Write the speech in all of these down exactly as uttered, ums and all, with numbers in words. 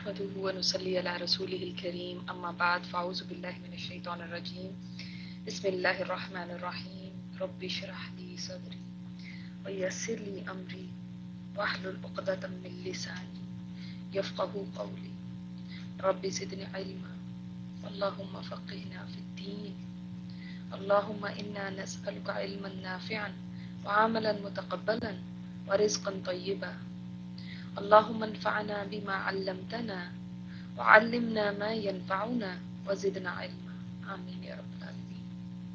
نحمده ونصلي على رسوله الكريم اما بعد فاعوذ بالله من الشيطان الرجيم بسم الله الرحمن الرحيم رب اشرح لي صدري ويسر لي امري واحلل عقدة من لساني يفقهوا قولي رب زدني علما اللهم فقهنا في الدين اللهم انا نسألك علما نافعا وعملا متقبلا ورزقا طيبا اللهم انفعنا بما علمتنا وعلمنا ما ينفعنا وزدنا علما آمین یا رب العالمین۔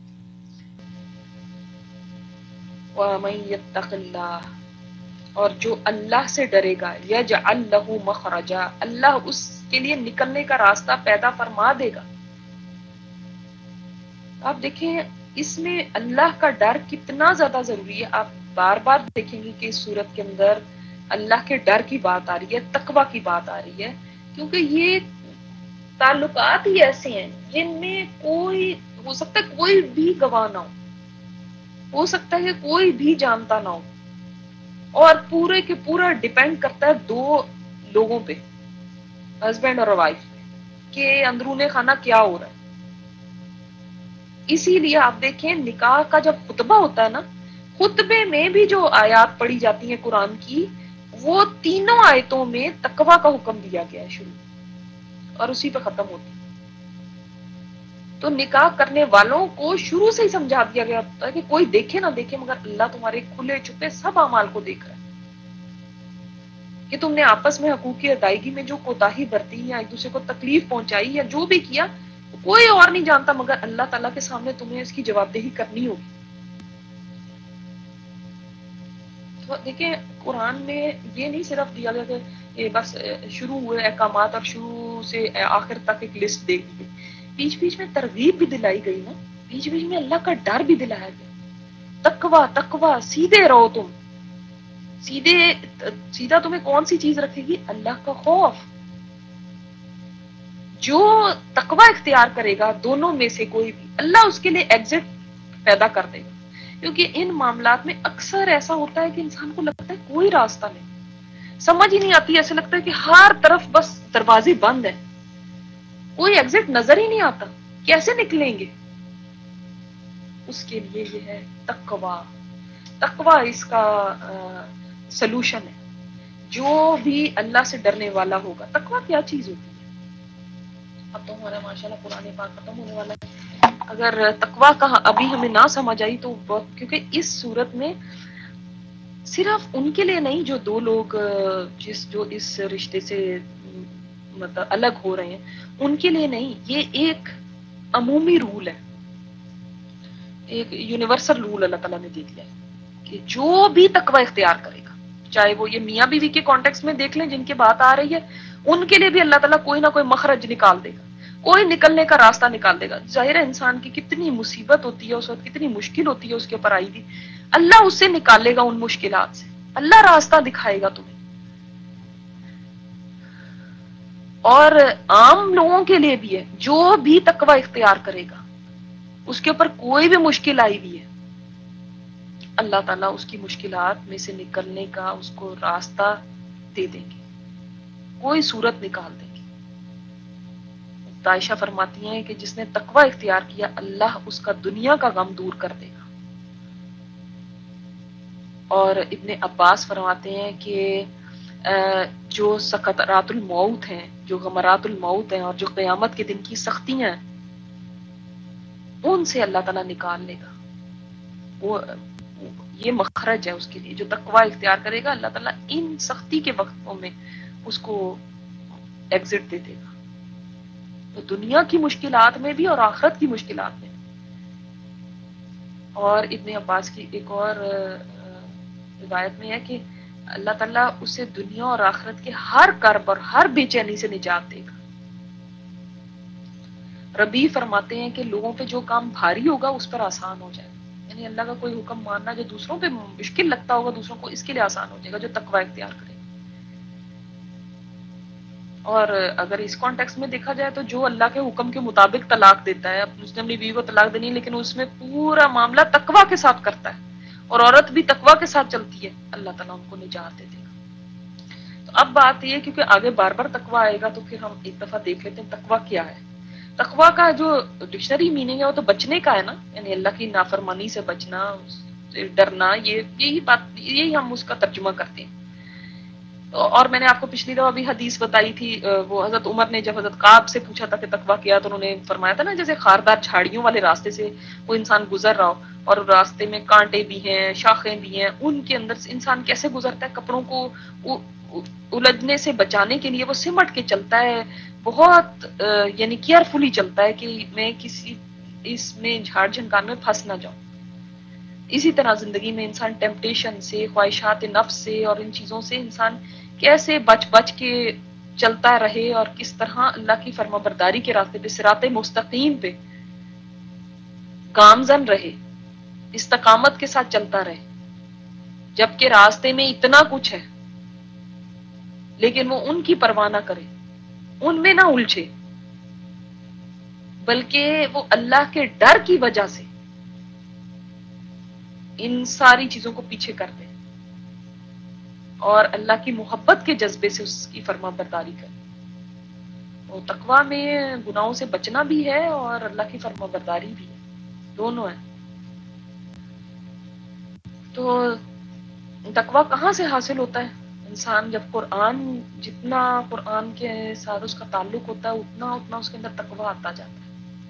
وَمَن يَتَّقِ اللَّهَ، اور جو اللہ سے ڈرے گا، یجعل لہ مخرجا، اللہ اس کے لیے نکلنے کا راستہ پیدا فرما دے گا۔ آپ دیکھیں اس میں اللہ کا ڈر کتنا زیادہ ضروری ہے۔ آپ بار بار دیکھیں گے کہ اس صورت کے اندر اللہ کے ڈر کی بات آ رہی ہے، تقوی کی بات آ رہی ہے، کیونکہ یہ تعلقات ہی ایسے ہیں جن میں کوئی ہو سکتا ہے کوئی بھی گواہ نہ ہو ہو سکتا ہے کہ کوئی بھی جانتا نہ ہو، اور پورے کے پورا ڈیپینڈ کرتا ہے دو لوگوں پہ، ہسبینڈ اور وائف پہ، کہ اندرون خانہ کیا ہو رہا ہے۔ اسی لیے آپ دیکھیں نکاح کا جب خطبہ ہوتا ہے نا، خطبے میں بھی جو آیات پڑھی جاتی ہیں قرآن کی، وہ تینوں آیتوں میں تقوی کا حکم دیا گیا ہے شروع، اور اسی پہ ختم ہوتی ہے۔ تو نکاح کرنے والوں کو شروع سے ہی سمجھا دیا گیا ہوتا ہے کہ کوئی دیکھے نہ دیکھے مگر اللہ تمہارے کھلے چھپے سب اعمال کو دیکھ رہا ہے، کہ تم نے آپس میں حقوق کی ادائیگی میں جو کوتاہی برتی یا ایک دوسرے کو تکلیف پہنچائی یا جو بھی کیا، کوئی اور نہیں جانتا مگر اللہ تعالیٰ کے سامنے تمہیں اس کی جواب دہی کرنی ہوگی۔ تو دیکھیں قرآن میں یہ نہیں صرف دیا گیا کہ یہ بس شروع ہوئے احکامات اور شروع سے آخر تک ایک لسٹ دے دی گئی، بیچ بیچ میں ترغیب بھی دلائی گئی نا، بیچ بیچ میں اللہ کا ڈر بھی دلایا گیا، تقوی تقوی، سیدھے رہو تم، سیدھے سیدھا تمہیں کون سی چیز رکھے گی؟ اللہ کا خوف۔ جو تقوی اختیار کرے گا دونوں میں سے کوئی بھی، اللہ اس کے لیے ایگزٹ پیدا کر دے گا، کیونکہ ان معاملات میں اکثر ایسا ہوتا ہے کہ انسان کو لگتا ہے کوئی راستہ نہیں، سمجھ ہی نہیں آتی، ایسا لگتا ہے کہ ہر طرف بس دروازے بند ہیں، کوئی ایگزٹ نظر ہی نہیں آتا، کیسے نکلیں گے؟ اس کے لیے یہ ہے تقوی۔ تقوی اس کا سلوشن ہے۔ جو بھی اللہ سے ڈرنے والا ہوگا، تقوی کیا چیز ہوتی ہے؟ اب تو ہمارا ماشاءاللہ قرآن پاک ختم ہونے والا ہے، اگر تقوی کا ابھی ہمیں نہ سمجھ آئی تو بہت، کیونکہ اس صورت میں صرف ان کے لیے نہیں جو دو لوگ جس جو اس رشتے سے مطلب الگ ہو رہے ہیں ان کے لیے نہیں، یہ ایک عمومی رول ہے، ایک یونیورسل رول اللہ تعالیٰ نے دے دیا ہے کہ جو بھی تقوی اختیار کرے گا، چاہے وہ یہ میاں بیوی کے کانٹیکس میں دیکھ لیں جن کی بات آ رہی ہے، ان کے لیے بھی اللہ تعالیٰ کوئی نہ کوئی مخرج نکال دے گا، کوئی نکلنے کا راستہ نکال دے گا۔ ظاہر ہے انسان کی کتنی مصیبت ہوتی ہے اس وقت، کتنی مشکل ہوتی ہے اس کے اوپر آئی دی، اللہ اس سے نکالے گا ان مشکلات سے، اللہ راستہ دکھائے گا تمہیں۔ اور عام لوگوں کے لیے بھی ہے، جو بھی تقوی اختیار کرے گا اس کے اوپر کوئی بھی مشکل آئی بھی ہے، اللہ تعالیٰ اس کی مشکلات میں سے نکلنے کا اس کو راستہ دے دیں گے، کوئی صورت نکال دیں گے۔ عائشہ فرماتی ہیں کہ جس نے تقوی اختیار کیا اللہ اس کا دنیا کا غم دور کر دے گا۔ اور ابن عباس فرماتے ہیں کہ جو سکرات الموت ہیں، جو غمرات الموت ہیں، اور جو قیامت کے دن کی سختیاں ہیں، ان سے اللہ تعالیٰ نکال لے گا۔ وہ یہ مخرج ہے اس کے لیے، جو تقوی اختیار کرے گا اللہ تعالیٰ ان سختی کے وقتوں میں اس کو ایگزٹ دے دے گا، تو دنیا کی مشکلات میں بھی اور آخرت کی مشکلات میں بھی۔ اور ابن عباس کی ایک اور روایت میں ہے کہ اللہ تعالیٰ اسے دنیا اور آخرت کے ہر کرب اور ہر بے چینی سے نجات دے گا۔ ربی فرماتے ہیں کہ لوگوں پہ جو کام بھاری ہوگا اس پر آسان ہو جائے گا، یعنی اللہ کا کوئی حکم ماننا جو دوسروں پہ مشکل لگتا ہوگا دوسروں کو، اس کے لیے آسان ہو جائے گا جو تقوی اختیار کرے گا۔ اور اگر اس کانٹیکس میں دیکھا جائے تو جو اللہ کے حکم کے مطابق طلاق دیتا ہے، اس نے اپنی بیوی کو طلاق دینی ہے لیکن اس میں پورا معاملہ تقوی کے ساتھ کرتا ہے، اور عورت بھی تقوی کے ساتھ چلتی ہے، اللہ تعالیٰ ان کو نجات دے دے گا۔ تو اب بات یہ کیونکہ آگے بار بار تقوی آئے گا تو پھر ہم ایک دفعہ دیکھ لیتے ہیں تقوی کیا ہے. تقوی کا جو ڈکشنری میننگ ہے وہ تو بچنے کا ہے نا، یعنی اللہ کی نافرمانی سے بچنا، ڈرنا، یہ یہی بات، یہی ہم اس کا ترجمہ کرتے ہیں. اور میں نے آپ کو پچھلی دفعہ بھی حدیث بتائی تھی، وہ حضرت عمر نے جب حضرت کعب سے پوچھا تھا کہ تقویٰ کیا، تو انہوں نے فرمایا تھا نا جیسے خاردار جھاڑیوں والے راستے سے وہ انسان گزر رہا ہو اور راستے میں کانٹے بھی ہیں، شاخیں بھی ہیں، ان کے اندر سے انسان کیسے گزرتا ہے، کپڑوں کو الجھنے سے بچانے کے لیے وہ سمٹ کے چلتا ہے، بہت یعنی کیئرفلی چلتا ہے کہ میں کسی اس میں جھاڑ جھنکان میں پھنس نہ جاؤں. اسی طرح زندگی میں انسان ٹیمپٹیشن سے، خواہشات نفس سے اور ان چیزوں سے انسان کیسے بچ بچ کے چلتا رہے اور کس طرح اللہ کی فرما برداری کے راستے پہ، صراط مستقیم پہ گامزن رہے، استقامت کے ساتھ چلتا رہے، جبکہ راستے میں اتنا کچھ ہے لیکن وہ ان کی پرواہ نہ کرے، ان میں نہ الجھے، بلکہ وہ اللہ کے ڈر کی وجہ سے ان ساری چیزوں کو پیچھے کر دے اور اللہ کی محبت کے جذبے سے اس کی فرما برداری کرے. وہ تقویٰ میں گناہوں سے بچنا بھی ہے اور اللہ کی فرما برداری بھی ہے، دونوں ہیں. تو تقویٰ کہاں سے حاصل ہوتا ہے؟ انسان جب قرآن، جتنا قرآن کے ساتھ اس کا تعلق ہوتا ہے اتنا اتنا اس کے اندر تقویٰ آتا جاتا ہے.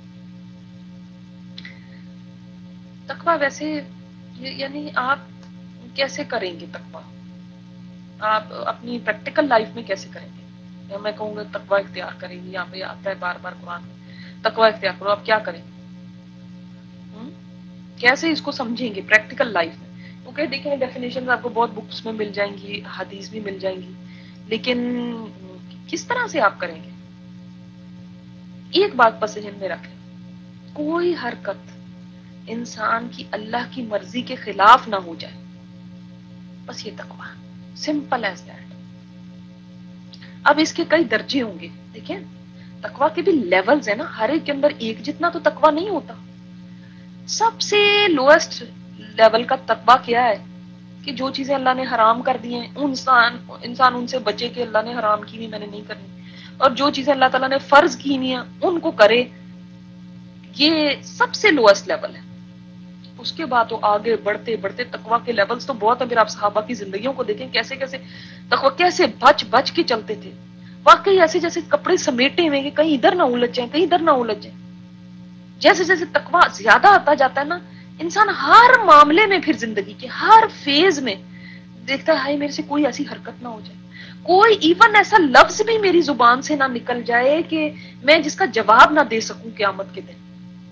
تقویٰ ویسے یعنی آپ کیسے کریں گے تقویٰ؟ آپ اپنی پریکٹیکل لائف میں کیسے کریں گے؟ یا میں کہوں گا تقویٰ اختیار کریں گے، یہاں پہ آتا ہے بار بار قرآن میں تقویٰ اختیار کرو، آپ کیا کریں گے؟ کیسے اس کو سمجھیں گے پریکٹیکل لائف میں؟ کیونکہ دیکھیں ڈیفینیشن آپ کو بہت بکس میں مل جائیں گی، حدیث بھی مل جائیں گی، لیکن کس طرح سے آپ کریں گے؟ ایک بات بس ذہن میں رکھیں، کوئی حرکت انسان کی اللہ کی مرضی کے خلاف نہ ہو جائے، بس یہ تقویٰ، سمپل ایز دیٹ. اب اس کے کئی درجے ہوں گے، دیکھیں تقویٰ کے بھی لیولز ہیں نا، ہر ایک کے اندر ایک جتنا تو تقویٰ نہیں ہوتا. سب سے لوئسٹ لیول کا تقویٰ کیا ہے کہ جو چیزیں اللہ نے حرام کر دی ہیں انسان انسان ان سے بچے کہ اللہ نے حرام کی ہوئی میں نے نہیں کرنی، اور جو چیزیں اللہ تعالیٰ نے فرض کی ہوئی ہیں ان کو کرے. یہ سب سے لوئسٹ لیول ہے. اس کے بعد تو آگے بڑھتے بڑھتے تقویٰ کے لیولز تو بہت ہیں. پھر آپ صحابہ کی زندگیوں کو دیکھیں کیسے کیسے تقویٰ، کیسے بچ بچ کے چلتے تھے، واقعی ایسے جیسے کپڑے سمیٹے ہوئے کہ کہیں ادھر نہ الجھ جائیں، کہیں ادھر نہ الجھ جائیں. جیسے جیسے تقویٰ زیادہ آتا جاتا ہے نا، انسان ہر معاملے میں پھر زندگی کے ہر فیز میں دیکھتا ہے ہائے میرے سے کوئی ایسی حرکت نہ ہو جائے، کوئی ایون ایسا لفظ بھی میری زبان سے نہ نکل جائے کہ میں جس کا جواب نہ دے سکوں قیامت کے دن.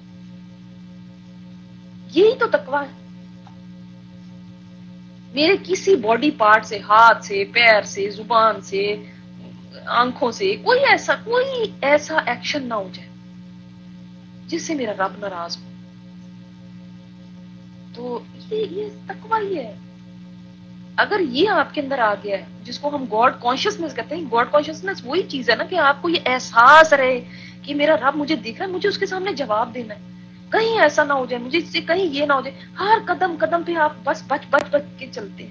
یہی تو تقویٰ ہے. میرے کسی باڈی پارٹ سے، ہاتھ سے، پیر سے، زبان سے، آنکھوں سے کوئی ایسا کوئی ایسا ایکشن نہ ہو جائے جس سے میرا رب ناراض ہو. تو یہ یہ تقویٰ ہی ہے. اگر یہ آپ کے اندر آ گیا ہے جس کو ہم گاڈ کانشیسنیس کہتے ہیں، گاڈ کانشیسنیس وہی چیز ہے نا کہ آپ کو یہ احساس رہے کہ میرا رب مجھے دیکھ رہا ہے، مجھے اس کے سامنے جواب دینا ہے، کہیں ایسا نہ ہو جائے مجھے اس سے کہیں یہ نہ ہو جائے. ہر قدم قدم پہ آپ بس بچ بچ بچ کے چلتے ہیں.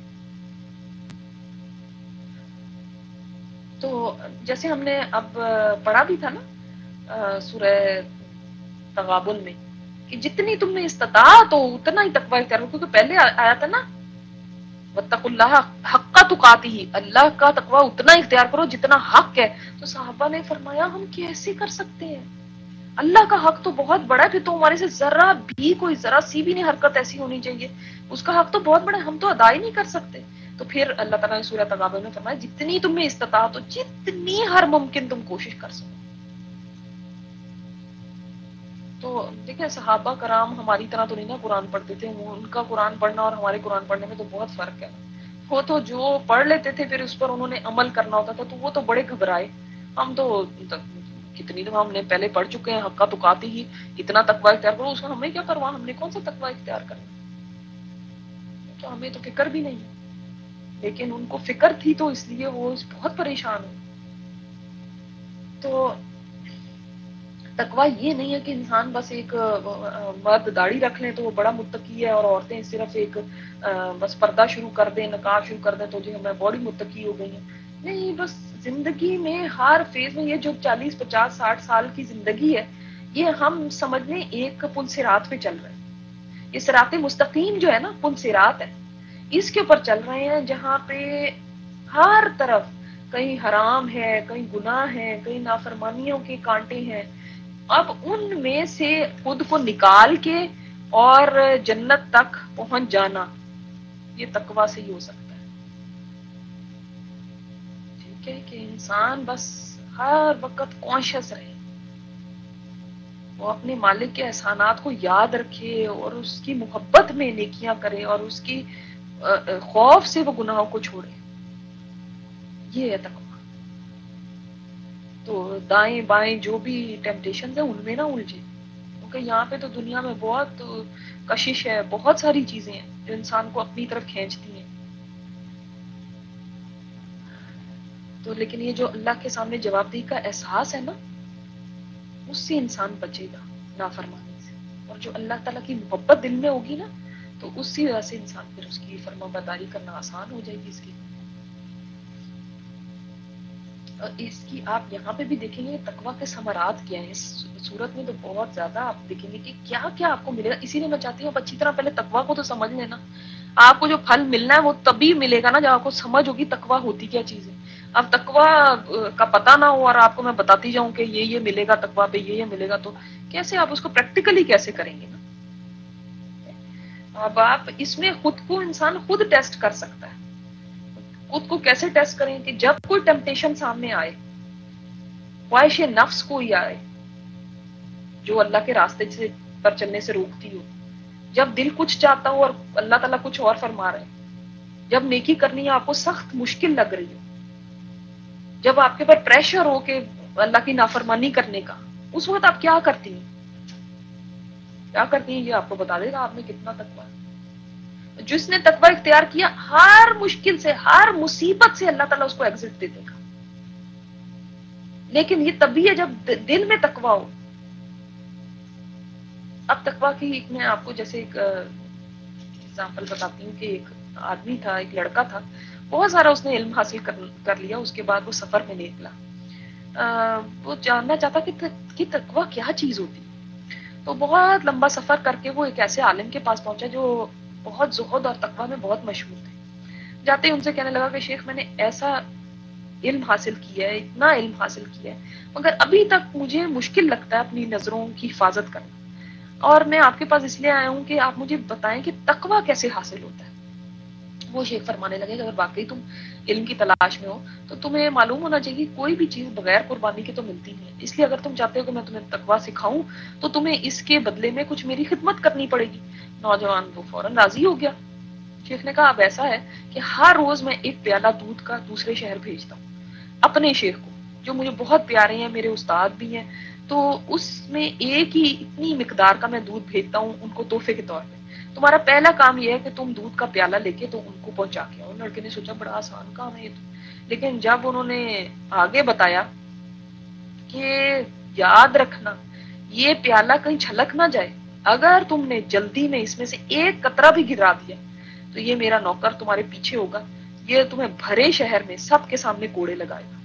تو جیسے ہم نے اب پڑھا بھی تھا نا سورہ تغابن میں کہ جتنی تم نے استطاعت ہو اتنا ہی تقویٰ اختیار کرو، کیونکہ پہلے آیا تھا نا واتقوا اللہ حق تقاتہ، اللہ کا تقویٰ اتنا اختیار کرو جتنا حق ہے. تو صحابہ نے فرمایا ہم کیسے کر سکتے ہیں، اللہ کا حق تو بہت بڑا ہے، پھر تو ہمارے سے ذرا بھی کوئی ذرا سی بھی نہیں حرکت ایسی ہونی چاہیے، اس کا حق تو بہت بڑا ہے، ہم تو ادا ہی نہیں کر سکتے. تو پھر اللہ تعالیٰ نے سورہ تغابن میں فرمایا جتنی تم میں استطاعت ہو، جتنی ہر ممکن تم کوشش کر سکو. تو دیکھیں صحابہ کرام ہماری طرح تو نہیں نا قرآن پڑھتے تھے، ان کا قرآن پڑھنا اور ہمارے قرآن پڑھنے میں تو بہت فرق ہے. وہ تو جو پڑھ لیتے تھے پھر اس پر انہوں نے عمل کرنا ہوتا تھا تو وہ تو بڑے گھبرائے. ہم تو کتنی دفعہ ہم نے پہلے پڑھ چکے ہیں حقہ تقاتی ہی، اتنا تقویٰ اختیار کرو، اس کا ہمیں کیا کروا، ہم نے کون سا تقویٰ اختیار کرنا، تو ہمیں تو فکر بھی نہیں ہے. لیکن ان کو فکر تھی تو اس لیے وہ بہت پریشان ہوئے. تو تقویٰ یہ نہیں ہے کہ انسان بس ایک مرد داڑھی رکھ لیں تو وہ بڑا متقی ہے، اور عورتیں صرف ایک بس پردہ شروع کر دیں، نقاب شروع کر دیں تو جو ہے میں بڑی متقی ہو گئی ہیں. نہیں، بس زندگی میں ہر فیز میں یہ جو چالیس پچاس ساٹھ سال کی زندگی ہے، یہ ہم سمجھنے ایک پل صراط پہ چل رہے ہیں. یہ صراط مستقیم جو ہے نا، پل صراط ہے، اس کے اوپر چل رہے ہیں، جہاں پہ ہر طرف کہیں حرام ہے، کہیں گناہ ہے، کہیں نافرمانیوں کے کانٹے ہیں. اب ان میں سے خود کو نکال کے اور جنت تک پہنچ جانا، یہ تقویٰ سے ہی ہو سکتا ہے. ٹھیک ہے، کہ انسان بس ہر وقت کانشیس رہے، وہ اپنے مالک کے احسانات کو یاد رکھے اور اس کی محبت میں نیکیاں کرے اور اس کی خوف سے وہ گناہوں کو چھوڑے. یہ ہے تقویٰ. تو دائیں بائیں جو بھی ٹیمپٹیشنز ہیں ان میں نہ الجھے، کیونکہ یہاں پہ تو دنیا میں بہت کشش ہے، بہت ساری چیزیں ہیں جو انسان کو اپنی طرف کھینچتی ہیں. تو لیکن یہ جو اللہ کے سامنے جواب دہی کا احساس ہے نا، اس سے انسان بچے گا نافرمانی سے. اور جو اللہ تعالیٰ کی محبت دل میں ہوگی نا، تو اسی وجہ سے انسان پھر اس کی فرما برداری کرنا آسان ہو جائے گی. اس کی اس کی آپ یہاں پہ بھی دیکھیں گے تقویٰ کے ثمرات کیا ہیں. اس صورت میں تو بہت زیادہ آپ دیکھیں گے کہ کیا کیا آپ کو ملے گا. اسی لیے میں چاہتی ہوں آپ اچھی طرح پہلے تقویٰ کو تو سمجھ لینا. آپ کو جو پھل ملنا ہے وہ تبھی ملے گا نا جب آپ کو سمجھ ہوگی تقویٰ ہوتی کیا چیز ہے. اب تقویٰ کا پتہ نہ ہو اور آپ کو میں بتاتی جاؤں کہ یہ یہ ملے گا تقویٰ پہ، یہ یہ ملے گا، تو کیسے آپ اس کو پریکٹیکلی کیسے کریں گے نا. اب آپ اس میں خود کو انسان خود ٹیسٹ کر سکتا ہے. خود کو کیسے ٹیسٹ کریں کہ جب کوئی ٹیمپٹیشن سامنے آئے، خواہش نفس کوئی آئے جو اللہ کے راستے سے پر چلنے سے روکتی ہو، جب دل کچھ چاہتا ہو اور اللہ تعالیٰ کچھ اور فرما رہے ہیں، جب نیکی کرنی ہے آپ کو سخت مشکل لگ رہی ہو، جب آپ کے اوپر پریشر ہو کہ اللہ کی نافرمانی کرنے کا، اس وقت آپ کیا کرتی ہیں کیا کرتی ہیں یہ آپ کو بتا دے گا آپ نے کتنا تقویٰ ہے. جس نے تقویٰ اختیار کیا، ہر مشکل سے، ہر مصیبت سے اللہ تعالیٰ اس کو ایگزٹ دے دے گا. لیکن یہ تبھی ہے جب دل میں تقویٰ ہو. اب تقویٰ کی میں آپ کو جیسے ایک اگزامپل بتاتی ہوں کہ ایک آدمی تھا، ایک لڑکا تھا، بہت سارا اس نے علم حاصل کر, کر لیا. اس کے بعد وہ سفر میں نکلا، وہ جاننا چاہتا کہ تقویٰ کیا چیز ہوتی. تو بہت لمبا سفر کر کے وہ ایک ایسے عالم کے پاس پہنچا جو بہت زہد اور تقویٰ میں بہت مشہور تھے. جاتے ہی ان سے کہنے لگا کہ شیخ، میں نے ایسا علم حاصل کیا ہے، اتنا علم حاصل کیا ہے، مگر ابھی تک مجھے مشکل لگتا ہے اپنی نظروں کی حفاظت کرنا، اور میں آپ کے پاس اس لیے آیا ہوں کہ آپ مجھے بتائیں کہ تقویٰ کیسے حاصل ہوتا ہے. وہ شیخ فرمانے لگے کہ اگر واقعی تم علم کی تلاش میں ہو تو تمہیں معلوم ہونا چاہیے کوئی بھی چیز بغیر قربانی کے تو ملتی نہیں ہے. اس لیے اگر تم چاہتے ہو کہ میں تمہیں تقویٰ سکھاؤں تو تمہیں اس کے بدلے میں کچھ میری خدمت کرنی پڑے گی. نوجوان وہ فوراً راضی ہو گیا. شیخ نے کہا اب ایسا ہے کہ ہر روز میں ایک پیالہ دودھ کا دوسرے شہر بھیجتا ہوں اپنے شیخ کو، جو مجھے بہت پیارے ہیں، میرے استاد بھی ہیں، تو اس میں ایک ہی اتنی مقدار کا میں دودھ بھیجتا ہوں ان کو تحفے کے طور پہ. تمہارا پہلا کام یہ ہے کہ تم دودھ کا پیالہ لے کے تو ان کو پہنچا کے آؤ. لڑکے نے سوچا بڑا آسان کام ہے یہ تو، لیکن جب انہوں نے آگے بتایا کہ یاد رکھنا یہ پیالہ کہیں چھلک نہ جائے، اگر تم نے جلدی میں اس میں سے ایک قطرہ بھی گرا دیا تو یہ میرا نوکر تمہارے پیچھے ہوگا، یہ تمہیں بھرے شہر میں سب کے سامنے کوڑے لگائے گا.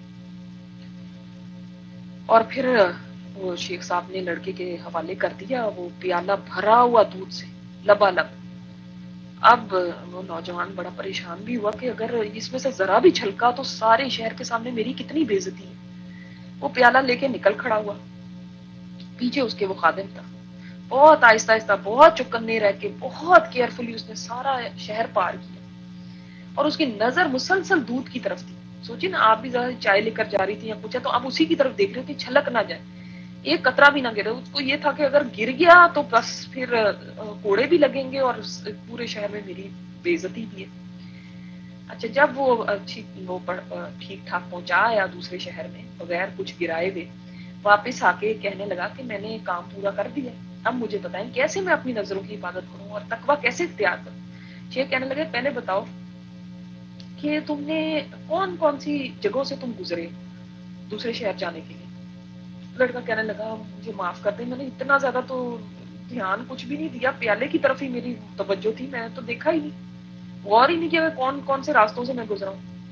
اور پھر وہ شیخ صاحب نے لڑکے کے حوالے کر دیا وہ پیالہ بھرا ہوا دودھ سے لبالب. اب وہ نوجوان بڑا پریشان بھی ہوا کہ اگر اس میں سے ذرا بھی چھلکا تو سارے شہر کے سامنے میری کتنی بے عزتی ہے. وہ پیالہ لے کے نکل کھڑا ہوا، پیچھے اس کے وہ خادم تھا. بہت آہستہ آہستہ، بہت چکنے رہ کے، بہت کیئرفلی اس نے سارا شہر پار کیا، اور اس کی نظر مسلسل دودھ کی طرف تھی. سوچی نا آپ بھی ذرا چائے لے کر جا رہی تھی یا کچھ ہے تو آپ اسی کی طرف دیکھ رہے تھے، چھلک نہ جائے، ایک قطرہ بھی نہ گرے. اس کو یہ تھا کہ اگر گر گیا تو بس پھر کوڑے بھی لگیں گے اور پورے شہر میں میری بے عزتی بھی ہے. اچھا جب وہ وہ ٹھیک ٹھاک پہنچا آیا دوسرے شہر میں بغیر کچھ گرائے ہوئے، واپس آ کے کہنے لگا کہ میں نے کام پورا کر دیا، اب مجھے بتائیں کیسے میں اپنی نظروں کی حفاظت کروں اور تقویٰ کیسے اختیار کروں. شیخ کہنے لگے پہلے بتاؤ کہ تم نے کون کون سی جگہوں سے تم گزرے دوسرے شہر جانے کے لیے. لڑکا کہنے لگا مجھے معاف کر دیں، میں نے اتنا زیادہ تو دھیان کچھ بھی نہیں دیا، پیالے کی طرف ہی میری توجہ تھی، میں نے تو دیکھا ہی نہیں، غور ہی نہیں کیا کون کون سے راستوں سے میں گزرا ہوں.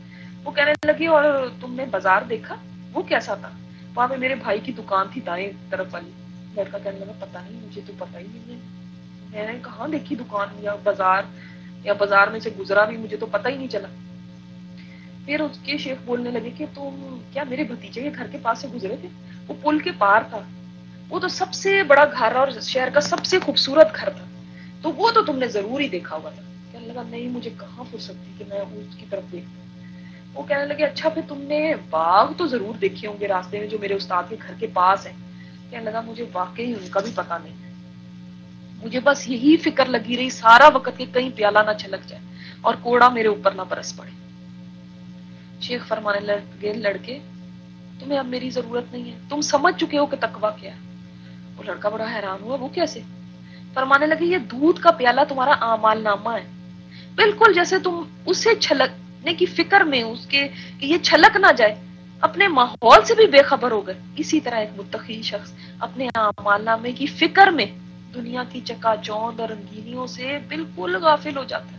وہ کہنے لگی اور تم نے بازار دیکھا؟ وہ کیسا تھا؟ وہاں پہ میرے بھائی کی دکان تھی دائیں طرف والی. لڑکا کہنے لگا پتا نہیں, مجھے تو پتا ہی نہیں ہے, میں نے کہاں دیکھی دکان یا بازار, یا بازار میں سے گزرا بھی مجھے تو پتا ہی نہیں چلا. پھر اس کے شیخ بولنے لگے کہ تم کیا میرے بھتیجے کے گھر کے پاس سے گزرے تھے؟ وہ پل کے پار تھا, وہ تو سب سے بڑا گھر اور شہر کا سب سے خوبصورت گھر تھا, تو وہ تو تم نے ضرور ہی دیکھا ہوا تھا. کہنے لگا نہیں, مجھے کہاں فرصت تھی کہ میں اس کی طرف دیکھتا. وہ کہنے لگے اچھا پھر تم نے باغ تو ضرور دیکھے ہوں گے راستے میں جو میرے استاد کے گھر کے پاس ہے. کہنے لگا مجھے واقعی ان کا بھی پتا نہیں ہے, مجھے بس یہی فکر لگی رہی سارا وقت کہ کہیں پیالہ نہ چھلک جائے اور کوڑا میرے اوپر نہ برس پڑے. شیخ فرمانے لگے لڑکے تمہیں اب میری ضرورت نہیں ہے, تم سمجھ چکے ہو کہ تقویٰ کیا ہے. وہ لڑکا بڑا حیران ہوا, وہ کیسے؟ فرمانے لگے یہ دودھ کا پیالہ تمہارا اعمال نامہ ہے, بالکل جیسے تم اسے چھلکنے کی فکر میں اس کے کہ یہ چھلک نہ جائے اپنے ماحول سے بھی بے خبر ہو گئے, اسی طرح ایک متقی شخص اپنے اعمال نامے کی فکر میں دنیا کی چکا چوند اور رنگینیوں سے بالکل غافل ہو جاتا ہے.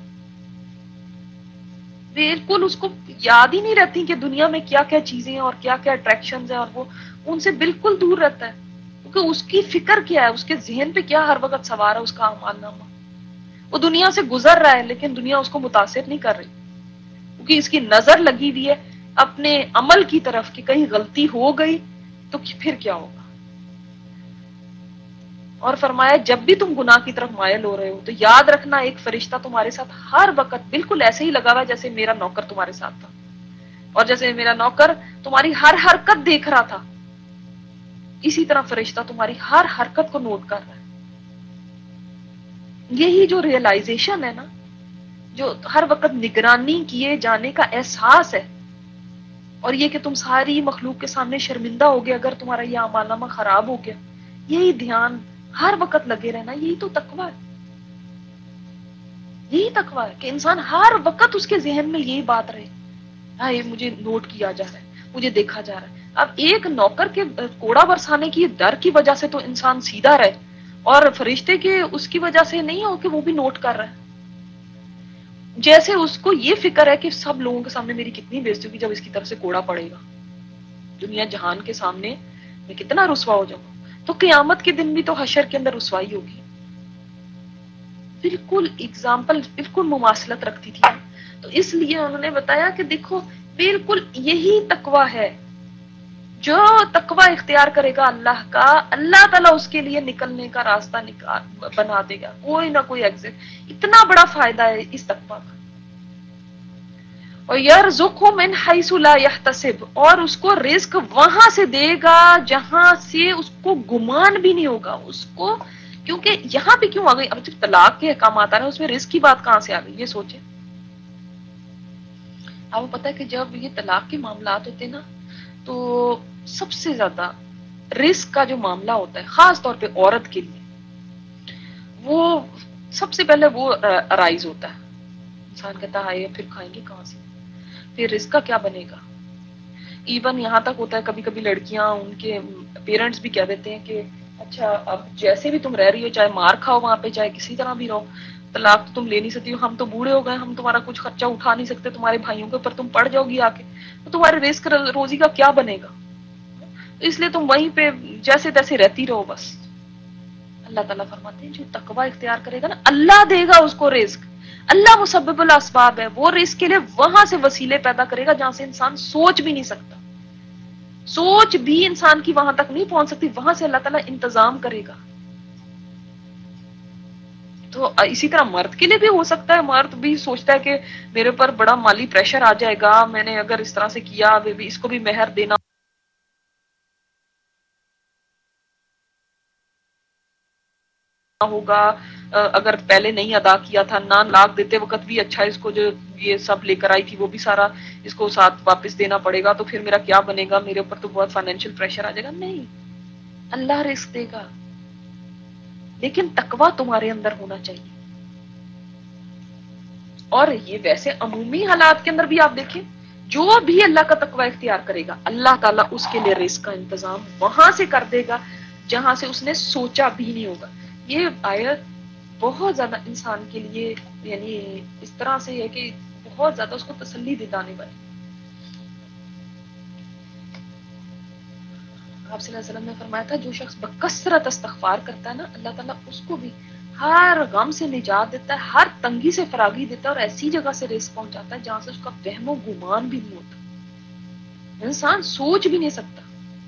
بالکل اس کو یاد ہی نہیں رہتی کہ دنیا میں کیا کیا چیزیں ہیں اور کیا کیا اٹریکشنز ہیں, اور وہ ان سے بالکل دور رہتا ہے کیونکہ اس کی فکر کیا ہے, اس کے ذہن پہ کیا ہر وقت سوار ہے, اس کا اعمال نامہ. وہ دنیا سے گزر رہا ہے لیکن دنیا اس کو متاثر نہیں کر رہی کیونکہ اس کی نظر لگی ہوئی ہے اپنے عمل کی طرف کہ کہیں غلطی ہو گئی تو پھر کیا ہوگا. اور فرمایا جب بھی تم گناہ کی طرف مائل ہو رہے ہو تو یاد رکھنا ایک فرشتہ تمہارے ساتھ ہر وقت بالکل ایسے ہی لگا ہوا ہے جیسے میرا نوکر تمہارے ساتھ تھا, اور جیسے میرا نوکر تمہاری ہر حرکت دیکھ رہا تھا اسی طرح فرشتہ تمہاری ہر حرکت کو نوٹ کر رہا ہے. یہی جو ریئلائزیشن ہے نا, جو ہر وقت نگرانی کیے جانے کا احساس ہے, اور یہ کہ تم ساری مخلوق کے سامنے شرمندہ ہو گئے اگر تمہارا یہ اعمال نامہ خراب ہو گیا, یہی دھیان ہر وقت لگے رہنا, یہی تو تقویٰ ہے. یہی تقویٰ ہے کہ انسان ہر وقت اس کے ذہن میں یہی بات رہے, ہاں یہ مجھے نوٹ کیا جا رہا ہے, مجھے دیکھا جا رہا ہے. اب ایک نوکر کے کوڑا برسانے کی ڈر کی وجہ سے تو انسان سیدھا رہے, اور فرشتے کے اس کی وجہ سے نہیں ہو کہ وہ بھی نوٹ کر رہا ہے. جیسے اس کو یہ فکر ہے کہ سب لوگوں کے سامنے میری کتنی بےزتی ہوگی جب اس کی طرف سے کوڑا پڑے گا, دنیا جہان کے سامنے میں کتنا رسوا ہو جاؤں گا, تو قیامت کے دن بھی تو حشر کے اندر رسوائی ہوگی. بالکل اگزامپل بالکل مماثلت رکھتی تھی. تو اس لیے انہوں نے بتایا کہ دیکھو بالکل یہی تقویٰ ہے, جو تقویٰ اختیار کرے گا اللہ کا, اللہ تعالیٰ اس کے لیے نکلنے کا راستہ نکال بنا دے گا, کوئی نہ کوئی ایگزٹ. اتنا بڑا فائدہ ہے اس تقویٰ کا. اور یرزقہ من حیث لا یحتسب, اور اس کو رزق وہاں سے دے گا جہاں سے اس کو گمان بھی نہیں ہوگا. اس کو کیونکہ یہاں پہ کیوں آ گئی, اب جب طلاق کے احکامات آ رہے ہیں اس میں رزق کی بات کہاں سے آ گئی, یہ سوچیں. آپ کو پتا ہے کہ جب یہ طلاق کے معاملات ہوتے ہیں نا تو سب سے زیادہ رزق کا جو معاملہ ہوتا ہے خاص طور پہ عورت کے لیے, وہ سب سے پہلے وہ ارائز ہوتا ہے. انسان کہتا ہے پھر کھائیں گے کہاں سے, پھر رزق کا کیا بنے گا. ایون یہاں تک ہوتا ہے کبھی کبھی لڑکیاں ان کے پیرنٹس بھی کہہ دیتے ہیں کہ اچھا اب جیسے بھی تم رہ رہی ہو, چاہے مار کھاؤ وہاں پہ, چاہے کسی طرح بھی رہو, طلاق تو تم لے نہیں سکتی ہو, ہم تو بوڑھے ہو گئے, ہم تمہارا کچھ خرچہ اٹھا نہیں سکتے, تمہارے بھائیوں کے اوپر تم پڑ جاؤ گی آ کے, تو تمہارے رزق روزی کا کیا بنے گا. اس لیے تم وہیں پہ جیسے تیسے رہتی رہو بس. اللہ تعالیٰ فرماتے ہیں جو تقویٰ اختیار کرے گا نا اللہ دے گا اس کو رزق. اللہ مسبب الاسباب ہے, وہ رزق کے لیے وہاں سے وسیلے پیدا کرے گا جہاں سے انسان سوچ بھی نہیں سکتا, سوچ بھی انسان کی وہاں تک نہیں پہنچ سکتی, وہاں سے اللہ تعالیٰ انتظام کرے گا. تو اسی طرح مرد کے لیے بھی ہو سکتا ہے, مرد بھی سوچتا ہے کہ میرے پر بڑا مالی پریشر آ جائے گا, میں نے اگر اس طرح سے کیا بھی اس کو بھی مہر دینا ہوگا, اگر پہلے نہیں ادا کیا تھا, نہ لاکھ دیتے وقت بھی اچھا اس کو جو یہ سب لے کر آئی تھی وہ بھی سارا اس کو ساتھ واپس دینا پڑے گا, تو پھر میرا کیا بنے گا, میرے اوپر تو بہت فائنینشیل پریشر آ جائے گا. نہیں, اللہ رزق دے گا, لیکن تقویٰ تمہارے اندر ہونا چاہیے. اور یہ ویسے عمومی حالات کے اندر بھی آپ دیکھیں, جو بھی اللہ کا تقویٰ اختیار کرے گا اللہ تعالیٰ اس کے لیے رزق کا انتظام وہاں سے کر دے گا جہاں سے اس نے سوچا بھی نہیں ہوگا. یہ آیت بہت زیادہ انسان کے لیے یعنی اس طرح سے ہے کہ بہت زیادہ اس کو تسلی دلانے والی. آپ صلی اللہ علیہ وسلم نے فرمایا تھا جو شخص بکثرت استغفار کرتا ہے نا اللہ تعالیٰ اس کو بھی ہر غم سے نجات دیتا ہے، ہر تنگی سے فراغی دیتا ہے، اور ایسی جگہ سے رزق پہنچاتا ہے جہاں سے اس کا وہم و گمان بھی نہیں ہوتا، انسان سوچ بھی نہیں سکتا۔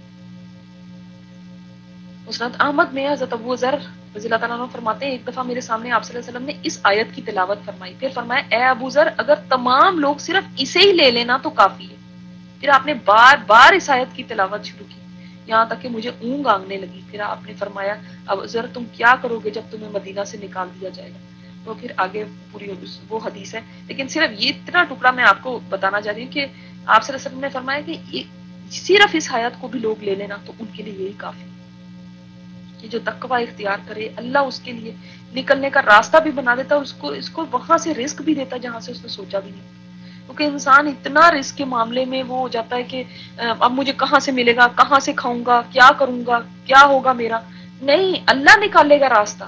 مسند احمد میں حضرت ابو ذر رضی اللہ تعالیٰ عنہ فرماتے ہیں ایک دفعہ میرے سامنے آپ صلی اللہ علیہ وسلم نے اس آیت کی تلاوت فرمائی، پھر فرمایا اے ابو ذر اگر تمام لوگ صرف اسے ہی لے لینا تو کافی ہے۔ پھر آپ نے بار بار اس آیت کی تلاوت شروع کی یہاں تک کہ مجھے اونگ آنگنے لگی۔ پھر آپ نے فرمایا اب ذر تم کیا کرو گے جب تمہیں مدینہ سے نکال دیا جائے گا؟ تو پھر آگے پوری وہ حدیث ہے، لیکن صرف یہ اتنا ٹکڑا میں آپ کو بتانا چاہ رہی ہوں کہ آپ صلی اللہ علیہ وسلم نے فرمایا کہ صرف اس آیت کو بھی لوگ لے لینا تو ان کے لیے یہی کافی کہ جو تقوی اختیار کرے اللہ اس کے لیے نکلنے کا راستہ بھی بنا دیتا ہے، اس کو اس کو وہاں سے رزق بھی دیتا ہے جہاں سے اس نے سوچا بھی نہیں، کیونکہ انسان اتنا رزق کے معاملے میں وہ ہو جاتا ہے کہ اب مجھے کہاں سے ملے گا، کہاں سے کھاؤں گا، کیا کروں گا، کیا ہوگا میرا، نہیں اللہ نکالے گا راستہ۔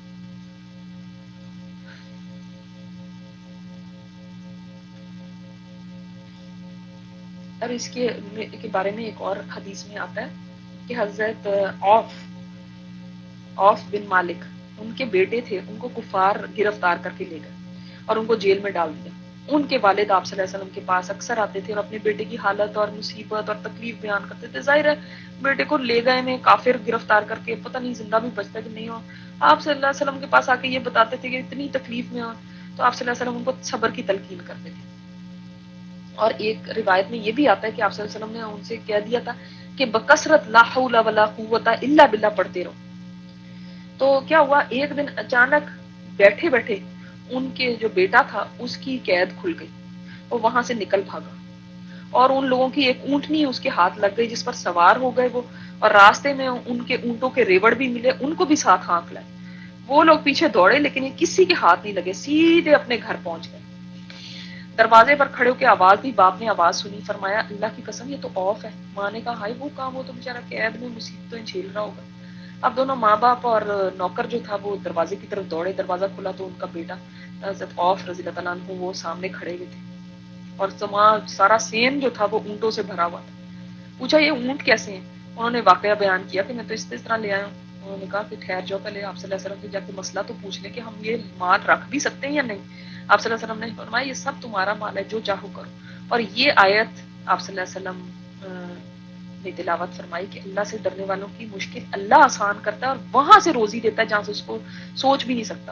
اور اس کے کے بارے میں ایک اور حدیث میں آتا ہے کہ حضرت عوف عوف بن مالک ان کے بیٹے تھے، ان کو کفار گرفتار کر کے لے گئے اور ان کو جیل میں ڈال دیا۔ ان کے والد آپ صلی اللہ علیہ وسلم کے پاس اکثر آتے تھے اور اپنے بیٹے کی حالت اور مصیبت اور تکلیف بیان کرتے تھے۔ ظاہر ہے بیٹے کو لے گئے میں کافر گرفتار کر کے، پتہ نہیں زندہ بھی بچتا کہ نہیں ہو، آپ صلی اللہ علیہ وسلم کے پاس آ کے یہ بتاتے تھے کہ اتنی تکلیف میں ہو، تو آپ صلی اللہ علیہ وسلم ان کو صبر کی تلقین کرتے تھے۔ اور ایک روایت میں یہ بھی آتا ہے کہ آپ صلی اللہ علیہ وسلم نے ان سے کہہ دیا تھا کہ بکثرت لا حول ولا قوت الا باللہ پڑھتے رہو۔ تو کیا ہوا ایک دن اچانک بیٹھے بیٹھے ان کے جو بیٹا تھا اس کی قید کھل گئی، وہ وہاں سے نکل بھاگا اور ان لوگوں کی ایک اونٹنی اس کے ہاتھ لگ گئی جس پر سوار ہو گئے وہ، اور راستے میں ان کے اونٹوں کے ریوڑ بھی ملے، ان کو بھی ساتھ ہانک لائے۔ وہ لوگ پیچھے دوڑے لیکن یہ کسی کے ہاتھ نہیں لگے، سیدھے اپنے گھر پہنچ گئے۔ دروازے پر کھڑے ہو کے آواز دی، باپ نے آواز سنی، فرمایا اللہ کی قسم یہ تو عوف ہے۔ ماں نے کہا ہائے وہ کام، وہ تو بیچارہ قید میں مصیبتیں جھیل رہا ہوگا۔ اب دونوں ماں باپ اور نوکر جو تھا وہ دروازے کی طرف دوڑے، دروازہ کھلا تو ان کا بیٹا حضرت عوف رضی اللہ تعالیٰ عنہ وہ سامنے کھڑے ہوئے تھے اور سارا سین جو تھا وہ اونٹوں سے بھرا ہوا تھا۔ پوچھا یہ اونٹ کیسے ہیں؟ انہوں نے واقعہ بیان کیا کہ میں تو اس طرح لے آیا ہوں۔ انہوں نے کہا کہ ٹھہر جاؤ پہلے آپ صلی اللہ علیہ وسلم سے جا کے مسئلہ تو پوچھ لیں کہ ہم یہ مال رکھ بھی سکتے ہیں یا نہیں۔ آپ صلی اللہ علیہ وسلم نے فرمایا یہ سب تمہارا مال ہے، جو چاہو کرو۔ اور یہ آیت آپ صلی اللہ علیہ وسلم نے تلاوت فرمائی کہ اللہ سے ڈرنے والوں کی مشکل اللہ آسان کرتا ہے اور وہاں سے روزی دیتا ہے جہاں سے اس کو سوچ بھی نہیں سکتا۔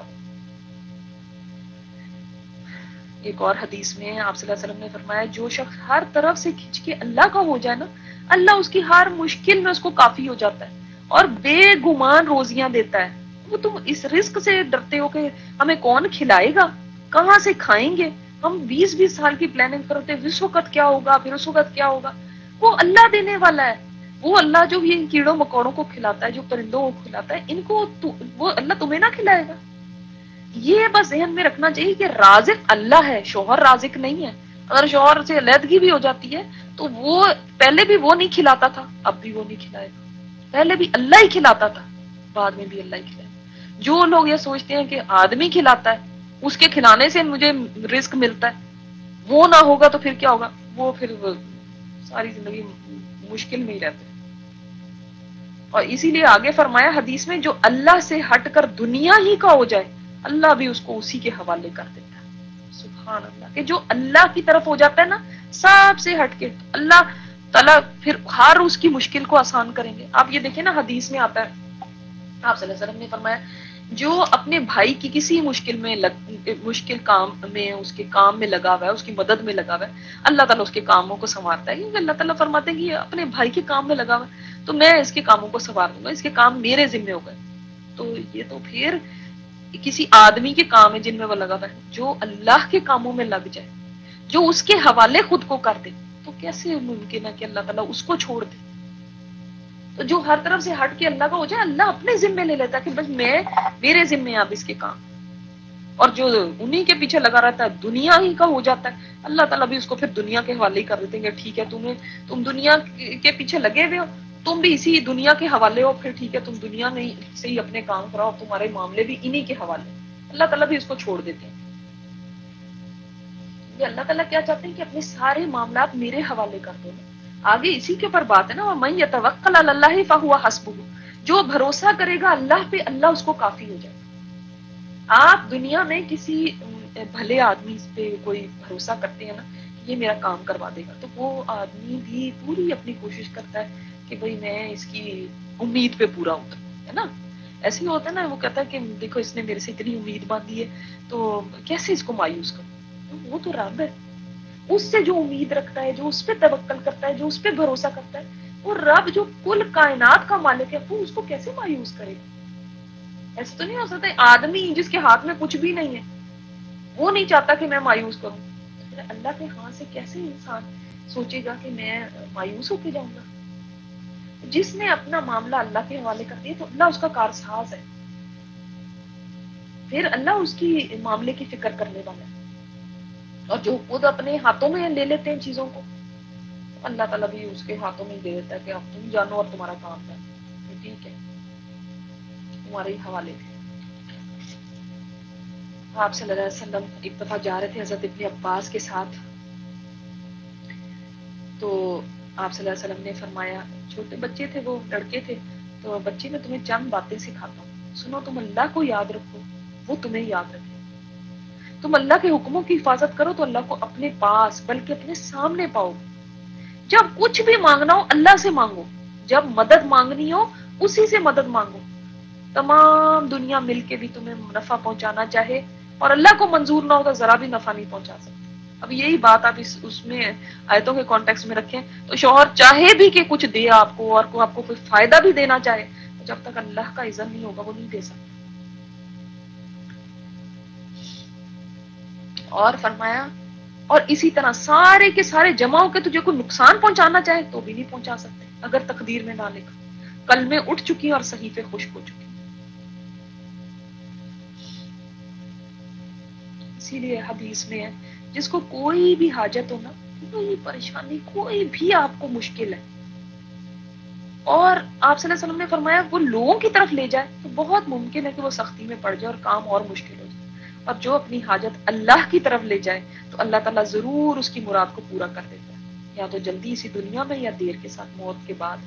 ایک اور حدیث میں آپ صلی اللہ علیہ وسلم نے فرمایا جو شخص ہر طرف سے کھینچ کے اللہ کا ہو جائے نا، اللہ اس کی ہر مشکل میں اس کو کافی ہو جاتا ہے اور بے گمان روزیاں دیتا ہے۔ وہ تم اس رزق سے ڈرتے ہو کہ ہمیں کون کھلائے گا، کہاں سے کھائیں گے، ہم بیس بیس سال کی پلاننگ کرتے ہیں اس وقت کیا ہوگا، پھر اس وقت کیا ہوگا۔ وہ اللہ دینے والا ہے، وہ اللہ جو بھی ان کیڑوں مکوڑوں کو کھلاتا ہے، جو پرندوں کو کھلاتا ہے، ان کو وہ اللہ تمہیں نہ کھلائے گا۔ یہ بس ذہن میں رکھنا چاہیے کہ رازق اللہ ہے، شوہر رازق نہیں ہے۔ اگر شوہر سے علیحدگی بھی ہو جاتی ہے تو وہ پہلے بھی وہ نہیں کھلاتا تھا، اب بھی وہ نہیں کھلائے گا۔ پہلے بھی اللہ ہی کھلاتا تھا، بعد میں بھی اللہ ہی کھلائے گا۔ جو لوگ یہ سوچتے ہیں کہ آدمی کھلاتا ہے، اس کے کھلانے سے مجھے رزق ملتا ہے، وہ نہ ہوگا تو پھر کیا ہوگا، وہ پھر ساری زندگی مشکل میں ہی رہتے ہیں۔ اور اسی لیے آگے فرمایا حدیث میں جو اللہ سے ہٹ کر دنیا ہی کا ہو جائے اللہ بھی اس کو اسی کے حوالے کر دیتا ہے۔ سبحان اللہ، کہ جو اللہ کی طرف ہو جاتا ہے نا سب سے ہٹ کے، اللہ تعالیٰ پھر ہر اس کی مشکل کو آسان کریں گے۔ آپ یہ دیکھیں نا حدیث میں آتا ہے آپ صلی اللہ علیہ وسلم نے فرمایا جو اپنے بھائی کی کسی مشکل میں لگ مشکل کام میں اس کے کام میں لگا ہوا ہے، اس کی مدد میں لگا ہوا ہے، اللہ تعالیٰ اس کے کاموں کو سنوارتا ہے، کیونکہ اللہ تعالیٰ فرماتے ہیں کہ یہ اپنے بھائی کے کام میں لگا ہوا ہے تو میں اس کے کاموں کو سنوار دوں گا، اس کے کام میرے ذمہ ہو گئے۔ تو یہ تو پھر کسی آدمی کے کام ہے جن میں وہ لگا ہوا ہے، جو اللہ کے کاموں میں لگ جائے، جو اس کے حوالے خود کو کر دے، تو کیسے ممکن ہے کہ اللہ تعالیٰ اس کو چھوڑ دے۔ تو جو ہر طرف سے ہٹ کے اللہ کا ہو جائے اللہ اپنے ذمے لے لیتا ہے کہ بس میں میرے ذمے اب اس کے کام، اور جو انہی کے پیچھے لگا رہتا ہے دنیا ہی کا ہو جاتا ہے اللہ تعالیٰ بھی اس کو پھر دنیا کے حوالے ہی کر دیتے ہیں کہ ٹھیک ہے تمہیں تم دنیا کے پیچھے لگے ہوئے ہو، تم بھی اسی دنیا کے حوالے ہو، پھر ٹھیک ہے تم دنیا نہیں سے ہی اپنے کام کراؤ، تمہارے معاملے بھی انہی کے حوالے، اللہ تعالیٰ بھی اس کو چھوڑ دیتے ہیں۔ یہ اللہ تعالیٰ کیا چاہتے ہیں کہ اپنے سارے معاملات میرے حوالے کر دو نا، آگے اسی کے اوپر بات ہے نا، وَمَن يَتَوَکَّلْ عَلَى اللَّهِ فَهُوَ حَسْبُهُ، جو بھروسہ کرے گا اللہ پہ اللہ اس کو کافی ہو جائے گا۔ آپ دنیا میں کسی بھلے آدمی پہ کوئی بھروسہ کرتے ہیں نا کہ یہ میرا کام کروا دے گا، تو وہ آدمی بھی پوری اپنی کوشش کرتا ہے کہ بھئی میں اس کی امید پہ پورا اتروں، ہے نا؟ ایسے ہی ہوتا ہے نا، وہ کہتا ہے کہ دیکھو اس نے میرے سے اتنی امید باندھی ہے تو کیسے اس کو مایوس کروں؟ وہ تو رب ہے، اس سے جو امید رکھتا ہے، جو اس پہ توکل کرتا ہے، جو اس پہ بھروسہ کرتا ہے، وہ رب جو کل کائنات کا مالک ہے وہ اس کو کیسے مایوس کرے گا؟ ایسے تو نہیں ہو سکتا آدمی جس کے ہاتھ میں کچھ بھی نہیں ہے وہ نہیں چاہتا کہ میں مایوس کروں، پھر اللہ کے ہاتھ سے کیسے انسان سوچے گا کہ میں مایوس ہو کے جاؤں گا؟ جس نے اپنا معاملہ اللہ کے حوالے کر دیا تو اللہ اس کا کارساز ہے، پھر اللہ اس کی معاملے کی فکر کرنے والا ہے، اور جو خود اپنے ہاتھوں میں لے لیتے ہیں چیزوں کو، اللہ تعالیٰ بھی اس کے ہاتھوں میں دے دیتا ہے کہ اب تم جانو اور تمہارا کام ہے، ٹھیک ہے تمہارے حوالے تھے۔ آپ صلی اللہ علیہ وسلم ایک دفعہ جا رہے تھے حضرت ابن عباس کے ساتھ، تو آپ صلی اللہ علیہ وسلم نے فرمایا، چھوٹے بچے تھے وہ لڑکے تھے، تو بچے میں تمہیں چند باتیں سکھاتا ہوں، سنو تم اللہ کو یاد رکھو وہ تمہیں یاد رکھے، تم اللہ کے حکموں کی حفاظت کرو تو اللہ کو اپنے پاس بلکہ اپنے سامنے پاؤ گے، جب کچھ بھی مانگنا ہو اللہ سے مانگو، جب مدد مانگنی ہو اسی سے مدد مانگو، تمام دنیا مل کے بھی تمہیں نفع پہنچانا چاہے اور اللہ کو منظور نہ ہو تو ذرا بھی نفع نہیں پہنچا سکتے۔ اب یہی بات آپ اس اس میں آیتوں کے کانٹیکس میں رکھیں تو شوہر چاہے بھی کہ کچھ دے آپ کو اور کو آپ کو کوئی فائدہ بھی دینا چاہے، تو جب تک اللہ کا اذن نہیں ہوگا وہ نہیں دے سکتا۔ اور فرمایا اور اسی طرح سارے کے سارے جمع ہو کے تجھے کوئی نقصان پہنچانا چاہے تو بھی نہیں پہنچا سکتے اگر تقدیر میں نہ لکھا، کلمے اٹھ چکی اور صحیفے خشک ہو چکے۔ اسی لیے حدیث میں ہے جس کو کوئی بھی حاجت ہو نا، کوئی پریشانی کوئی بھی آپ کو مشکل ہے اور آپ صلی اللہ علیہ وسلم نے فرمایا وہ لوگوں کی طرف لے جائے تو بہت ممکن ہے کہ وہ سختی میں پڑ جائے اور کام اور مشکل ہو جائے، اور جو اپنی حاجت اللہ کی طرف لے جائے تو اللہ تعالیٰ ضرور اس کی مراد کو پورا کر دیتا ہے، یا تو جلدی اسی دنیا میں یا دیر کے ساتھ موت کے بعد۔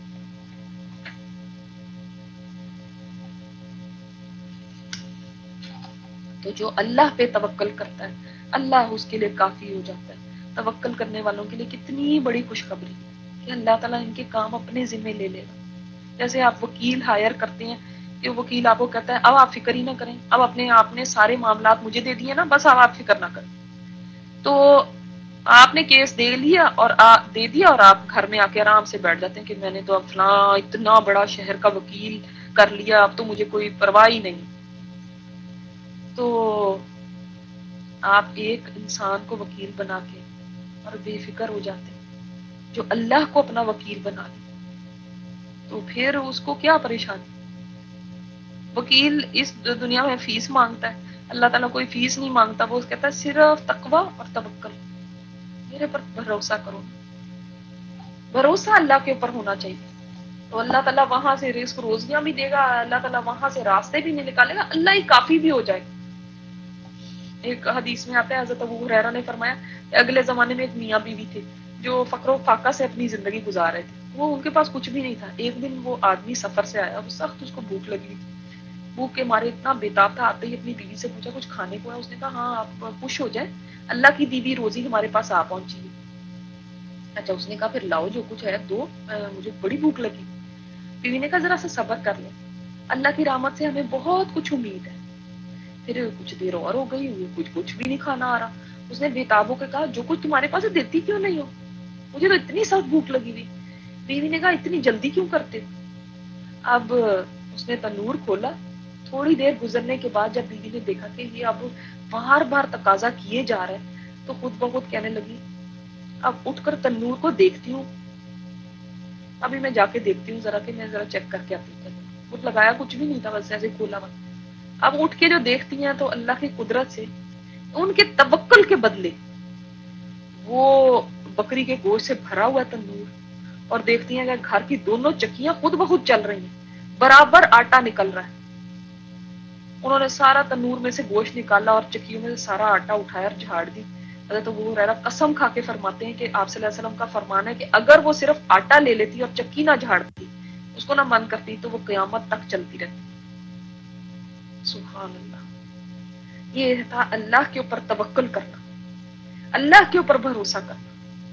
تو جو اللہ پہ توکل کرتا ہے اللہ اس کے لیے کافی ہو جاتا ہے۔ توکل کرنے والوں کے لیے کتنی بڑی خوشخبری کہ اللہ تعالیٰ ان کے کام اپنے ذمہ لے لے گا۔ جیسے آپ وکیل ہائر کرتے ہیں کہ وکیل آپ کو کہتا ہے اب آپ فکر ہی نہ کریں، اب اپنے آپ نے سارے معاملات مجھے دے دیے نا، بس اب آپ فکر نہ کریں، تو آپ نے کیس دے لیا اور آ, دے دیا اور آپ گھر میں آ کے آرام سے بیٹھ جاتے ہیں کہ میں نے تو اب فلاں اتنا بڑا شہر کا وکیل کر لیا، اب تو مجھے کوئی پرواہ ہی نہیں۔ تو آپ ایک انسان کو وکیل بنا کے اور بے فکر ہو جاتے ہیں، جو اللہ کو اپنا وکیل بنا لے تو پھر اس کو کیا پریشانی؟ وکیل اس دنیا میں فیس مانگتا ہے، اللہ تعالیٰ کوئی فیس نہیں مانگتا، وہ کہتا ہے صرف تقوی اور توکل، میرے پر بھروسہ کرو، بھروسہ اللہ کے اوپر ہونا چاہیے، تو اللہ تعالیٰ وہاں سے رزق روزیاں بھی دے گا، اللہ تعالیٰ وہاں سے راستے بھی نہیں نکالے گا، اللہ ہی کافی بھی ہو جائے گا۔ ایک حدیث میں آتا ہے حضرت ابو ہریرہ نے فرمایا کہ اگلے زمانے میں ایک میاں بیوی تھے جو فقر و فاقہ سے اپنی زندگی گزار رہے تھے، وہ ان کے پاس کچھ بھی نہیں تھا۔ ایک دن وہ آدمی سفر سے آیا، وہ سخت اس کو بھوک لگی تھی، بھوک کے مارے اتنا بےتاب تھا، آتے ہی اپنی بیوی سے پوچھا کچھ کھانے کو ہے؟ اس نے کہا ہاں آپ خوش ہو جائیں اللہ کی دی ہوئی روزی ہمارے پاس آ پہنچی ہے۔ اچھا، اس نے کہا پھر لاؤ جو کچھ ہے دو، مجھے بڑی بھوک لگی۔ بیوی نے کہا ذرا سا صبر کر لیں، اللہ کی رحمت سے ہمیں بہت کچھ امید ہے۔ پھر کچھ دیر اور ہو گئی، کچھ کچھ بھی نہیں کھانا آ رہا۔ اس نے بےتاب ہو کے کہا جو کچھ تمہارے پاس ہے دیتی کیوں نہیں ہو، مجھے تو اتنی سخت بھوک لگی ہوئی۔ بیوی نے کہا اتنی جلدی کیوں کرتے ہو؟ اب اس نے تنور کھولا، تھوڑی دیر گزرنے کے بعد جب بیوی نے دیکھا کہ یہ اب بار بار تقاضا کیے جا رہا ہے تو خود بخود کہنے لگی اب اٹھ کر تنور کو دیکھتی ہوں، ابھی میں جا کے دیکھتی ہوں ذرا کہ میں ذرا چیک کر کے آتی ہوں۔ کچھ لگایا کچھ بھی نہیں تھا، بس ایسے کھولا ہوا۔ اب اٹھ کے جو دیکھتی ہیں تو اللہ کی قدرت سے ان کے توکل کے بدلے وہ بکری کے گوشت سے بھرا ہوا تنور، اور دیکھتی ہیں کہ گھر کی دونوں چکیاں خود بخود چل رہی ہیں، برابر آٹا نکل رہا ہے۔ انہوں نے سارا تنور میں سے گوشت نکالا اور چکیوں میں سے سارا آٹا اٹھایا اور جھاڑ دی، حضرت ابو ہریرہ قسم کھا کے فرماتے ہیں کہ آپ صلی اللہ علیہ وسلم کا فرمان ہے کہ اگر وہ صرف آٹا لے لیتی اور چکی نہ جھاڑتی، اس کو نہ بند کرتی، تو وہ قیامت تک چلتی رہتی۔ سبحان اللہ، یہ تھا اللہ کے اوپر توکل کرنا، اللہ کے اوپر بھروسہ کرنا۔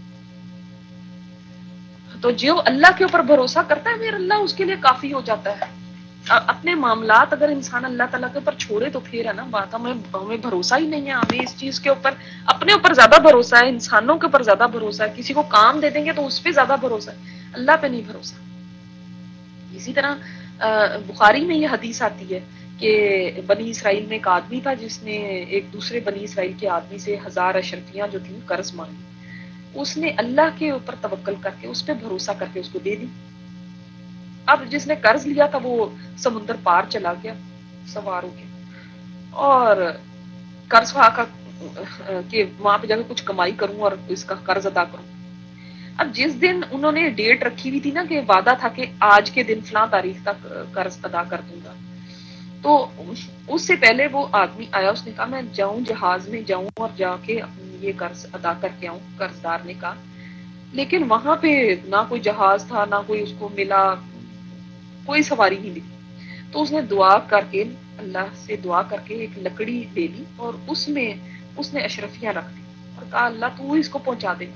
تو جو اللہ کے اوپر بھروسہ کرتا ہے پھر اللہ اس کے لیے کافی ہو جاتا ہے۔ اپنے معاملات اگر انسان اللہ تعالیٰ کے اوپر چھوڑے تو پھر ہے نا بات، ہمیں ہمیں بھروسہ ہی نہیں ہے، ہمیں اس چیز کے اوپر اپنے اوپر زیادہ بھروسہ ہے، انسانوں کے اوپر زیادہ بھروسہ ہے، کسی کو کام دے دیں گے تو اس پہ زیادہ بھروسہ ہے، اللہ پہ نہیں بھروسہ۔ اسی طرح بخاری میں یہ حدیث آتی ہے کہ بنی اسرائیل میں ایک آدمی تھا جس نے ایک دوسرے بنی اسرائیل کے آدمی سے ہزار اشرفیاں جو تھیں قرض مانگی، اس نے اللہ کے اوپر توکل کر کے اس پہ بھروسہ کر کے اس کو دے دی۔ اب جس نے قرض لیا تھا وہ سمندر پار چلا گیا سوار ہو کے، اور قرض خواہ کا کہ وہاں پہ جا کے کچھ کمائی کروں اور اس کا قرض ادا کروں۔ اب جس دن انہوں نے ڈیٹ رکھی ہوئی تھی نا کہ وعدہ تھا کہ آج کے دن فلاں تاریخ تک قرض ادا کر دوں گا، تو اس سے پہلے وہ آدمی آیا، اس نے کہا میں جاؤں جہاز میں جاؤں اور جا کے یہ قرض ادا کر کے آؤں، قرض دار نے کہا۔ لیکن وہاں پہ نہ کوئی جہاز تھا، نہ کوئی اس کو ملا، کوئی سواری نہیں ملی، تو اس نے دعا کر کے اللہ سے دعا کر کے ایک لکڑی لے لی اور اس میں اس نے اشرفیاں رکھ دی اور کہا اللہ تو اس کو پہنچا دے۔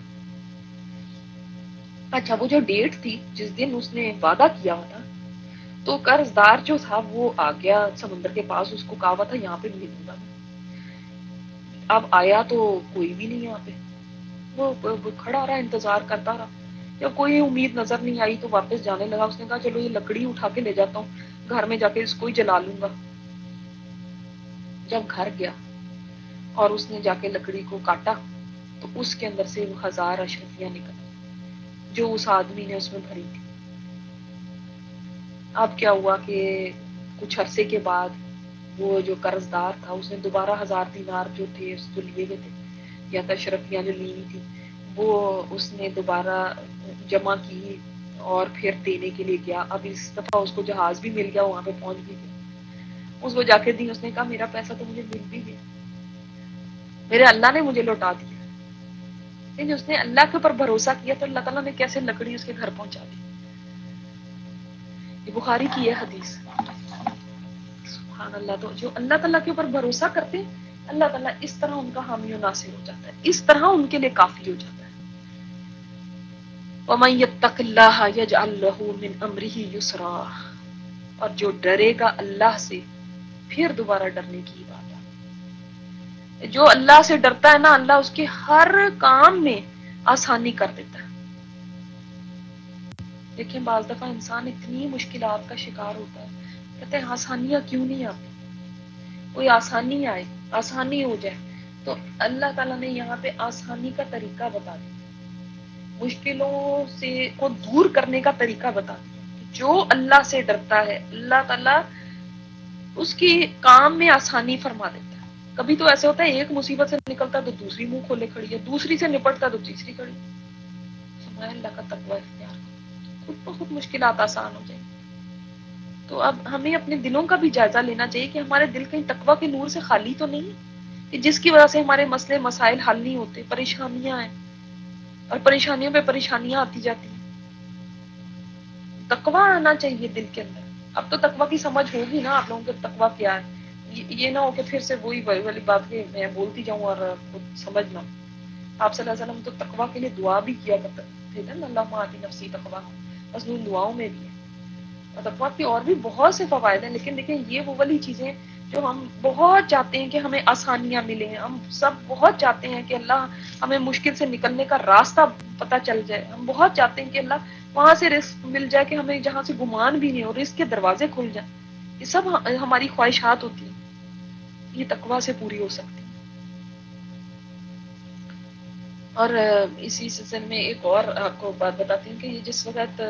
اچھا، وہ جو ڈیٹ تھی جس دن اس نے وعدہ کیا ہوا تھا، تو قرض دار جو تھا وہ آ گیا سمندر کے پاس، اس کو کہا ہوا تھا یہاں پہ ملوں گا۔ اب آیا تو کوئی بھی نہیں یہاں پہ، وہ کھڑا رہا، انتظار کرتا رہا، جب کوئی امید نظر نہیں آئی تو واپس جانے لگا۔ اس نے کہا چلو یہ لکڑی اٹھا کے لے جاتا ہوں، گھر میں جا کے اس کو ہی جلا لوں گا۔ جب گھر گیا اور اس نے جا کے لکڑی کو کاٹا تو اس کے اندر سے وہ ہزار اشرفیاں نکل جو اس آدمی نے اس میں بھری تھی۔ اب کیا ہوا کہ کچھ عرصے کے بعد وہ جو قرض دار تھا اس نے دوبارہ ہزار دینار جو تھے اس کو لیے ہوئے تھے یا اشرفیاں جو لی ہوئی تھی وہ اس نے دوبارہ جمع کی اور پھر دینے کے لیے گیا۔ اب اس دفعہ اس کو جہاز بھی مل گیا، وہاں پہ پہنچ بھی گیا، اس کو جا کے دی، اس نے کہا میرا پیسہ تو مجھے مل بھی گیا، میرے اللہ نے مجھے لوٹا دیا۔ لیکن اس نے اللہ کے اوپر بھروسہ کیا تو اللہ تعالیٰ نے کیسے لکڑی اس کے گھر پہنچا دی۔ یہ بخاری کی ہے حدیث۔ سبحان اللہ، تو جو اللہ تعالیٰ کے اوپر بھروسہ کرتے ہیں اللہ تعالیٰ اس طرح ان کا حامی و ناصر ہو جاتا ہے، اس طرح ان کے لیے کافی ہو جاتا ہے۔ وَمَن يَتَّقِ اللَّهَ يَجْعَل لَّهُ مِنْ أَمْرِهِ يُسْرًا، اور جو ڈرے گا اللہ سے پھر دوبارہ ڈرنے کی بات ہے۔ جو اللہ سے ڈرتا ہے نا اللہ اس کے ہر کام میں آسانی کر دیتا ہے۔ دیکھیں بعض دفعہ انسان اتنی مشکلات کا شکار ہوتا ہے، کہتے ہیں آسانیاں کیوں نہیں آتی، کوئی آسانی آئے، آسانی ہو جائے، تو اللہ تعالیٰ نے یہاں پہ آسانی کا طریقہ بتا دیا، مشکلوں سے کو دور کرنے کا طریقہ بتا دیا۔ جو اللہ سے ڈرتا ہے اللہ تعالیٰ اس کی کام میں آسانی فرما دیتا ہے۔ کبھی تو ایسے ہوتا ہے ایک مصیبت سے نکلتا تو دوسری منہ کھولے کھڑی ہے، دوسری سے نپٹتا تو تیسری کھڑی۔ فرمایا اللہ کا تقوی اختیار کرو، خود بخود مشکلات آسان ہو جائیں۔ تو اب ہمیں اپنے دلوں کا بھی جائزہ لینا چاہیے کہ ہمارے دل کہیں تقوی کے نور سے خالی تو نہیں ہے کہ جس کی وجہ سے ہمارے مسئلے مسائل حل نہیں ہوتے، پریشانیاں ہیں اور پریشانیوں پہ پریشانیاں آتی جاتی ہیں۔ تقوی آنا چاہیے دل کے اندر۔ اب تو تقوی کی سمجھ ہوگی نا آپ لوگوں کو تقوی کیا ہے، یہ نہ ہو کہ پھر سے وہی والی بات کہ میں بولتی جاؤں اور خود سمجھ نہ۔ آپ صلی اللہ علیہ وسلم تو تقوی کے لیے دعا بھی کیا کرتے تھے نا، اللہم آتی نفسی تقویٰ، بس ان دعاؤں میں بھی ہے۔ اور تقویٰ کی اور بھی بہت سے فوائد ہیں، لیکن دیکھیں یہ وہ والی چیزیں جو ہم بہت چاہتے ہیں کہ ہمیں آسانیاں ملیں، ہم سب بہت چاہتے ہیں کہ اللہ ہمیں مشکل سے نکلنے کا راستہ پتہ چل جائے، ہم بہت چاہتے ہیں کہ اللہ وہاں سے رزق مل جائے کہ ہمیں جہاں سے گمان بھی نہیں ہو، رزق کے دروازے کھل جائیں۔ یہ سب ہماری خواہشات ہوتی ہیں، یہ تقویٰ سے پوری ہو سکتی ہیں۔ اور اسی سلسلے میں ایک اور آپ کو بات بتاتی ہوں کہ یہ جس وقت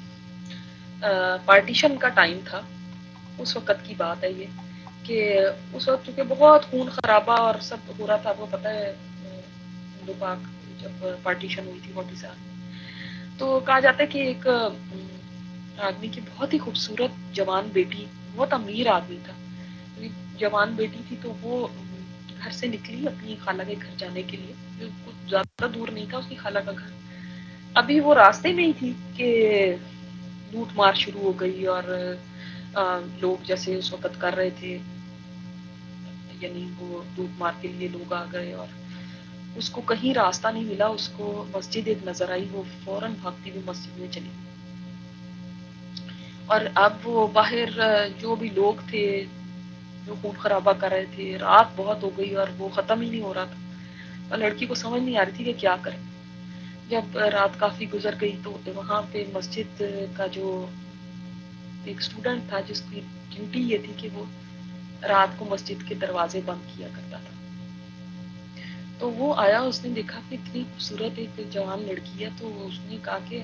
پارٹیشن کا ٹائم تھا اس وقت کی بات ہے یہ کہ اس وقت چونکہ بہت خون خرابہ اور سب ہو رہا تھا، وہ پتہ ہے ہندو پاک جب پارٹیشن ہوئی تھی فورٹی سیون، تو کہا جاتا ہے کہ ایک آدمی کی بہت ہی خوبصورت جوان بیٹی، بہت امیر آدمی تھا، جوان بیٹی تھی، تو وہ گھر سے نکلی اپنی خالہ کے گھر جانے کے لیے، جو کچھ زیادہ دور نہیں تھا اس کی خالہ کا گھر. ابھی وہ راستے میں ہی تھی کہ لوٹ مار شروع ہو گئی، اور لوگ جیسے اس وقت کر رہے تھے، یعنی وہ لوٹ مار کے لیے لوگ آ گئے، اور اس کو کہیں راستہ نہیں ملا. اس کو مسجد ایک نظر آئی، وہ فوراً بھاگتی ہوئی مسجد میں چلی. اور اب وہ باہر جو بھی لوگ تھے جو خون خرابہ کر رہے تھے، رات بہت ہو گئی اور وہ ختم ہی نہیں ہو رہا تھا، اور لڑکی کو سمجھ نہیں آ رہی تھی کہ کیا کرے. جب رات کافی گزر گئی تو وہاں پہ مسجد کا جو ایک اسٹوڈنٹ تھا جس کی ڈیوٹی یہ تھی کہ وہ رات کو مسجد کے دروازے بند کیا کرتا تھا، تو وہ آیا. اس نے دیکھا کہ اتنی خوبصورت ایک جوان لڑکی ہے، تو اس نے کہا کہ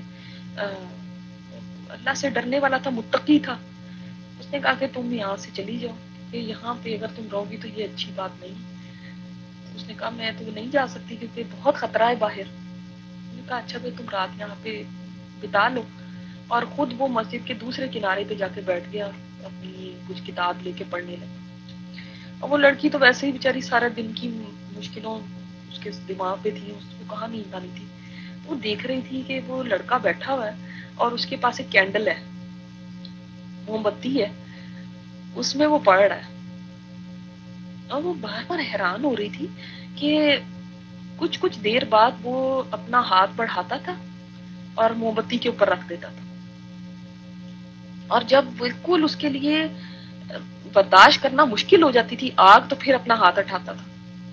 اللہ سے ڈرنے والا تھا، متقی تھا. اس نے کہا کہ تم یہاں سے چلی جاؤ، کہ یہاں پہ اگر تم رہو گی تو یہ اچھی بات نہیں. اس نے کہا میں تو نہیں جا سکتی کیونکہ بہت خطرہ ہے باہر. اس نے کہا اچھا تو تم رات یہاں پہ بتا لو. اور خود وہ مسجد کے دوسرے کنارے پہ جا کے بیٹھ گیا اور اپنی کچھ کتاب لے کے پڑھنے لگا. اور وہ لڑکی تو ویسے ہی بیچاری سارا دن کی مشکلوں اس کے دماغ پہ تھی، اس کو کہاں نیند آنی تھی. وہ دیکھ رہی تھی کہ وہ لڑکا بیٹھا ہوا ہے اور اس کے پاس ایک کینڈل ہے، موم بتی ہے، اس میں وہ پڑھ رہا ہے. اور وہ بار بار حیران ہو رہی تھی کہ کچھ کچھ دیر بعد وہ اپنا ہاتھ بڑھاتا تھا اور موم بتی کے اوپر رکھ دیتا تھا، اور جب بالکل اس کے لیے برداشت کرنا مشکل ہو جاتی تھی آگ تو پھر اپنا ہاتھ اٹھاتا تھا.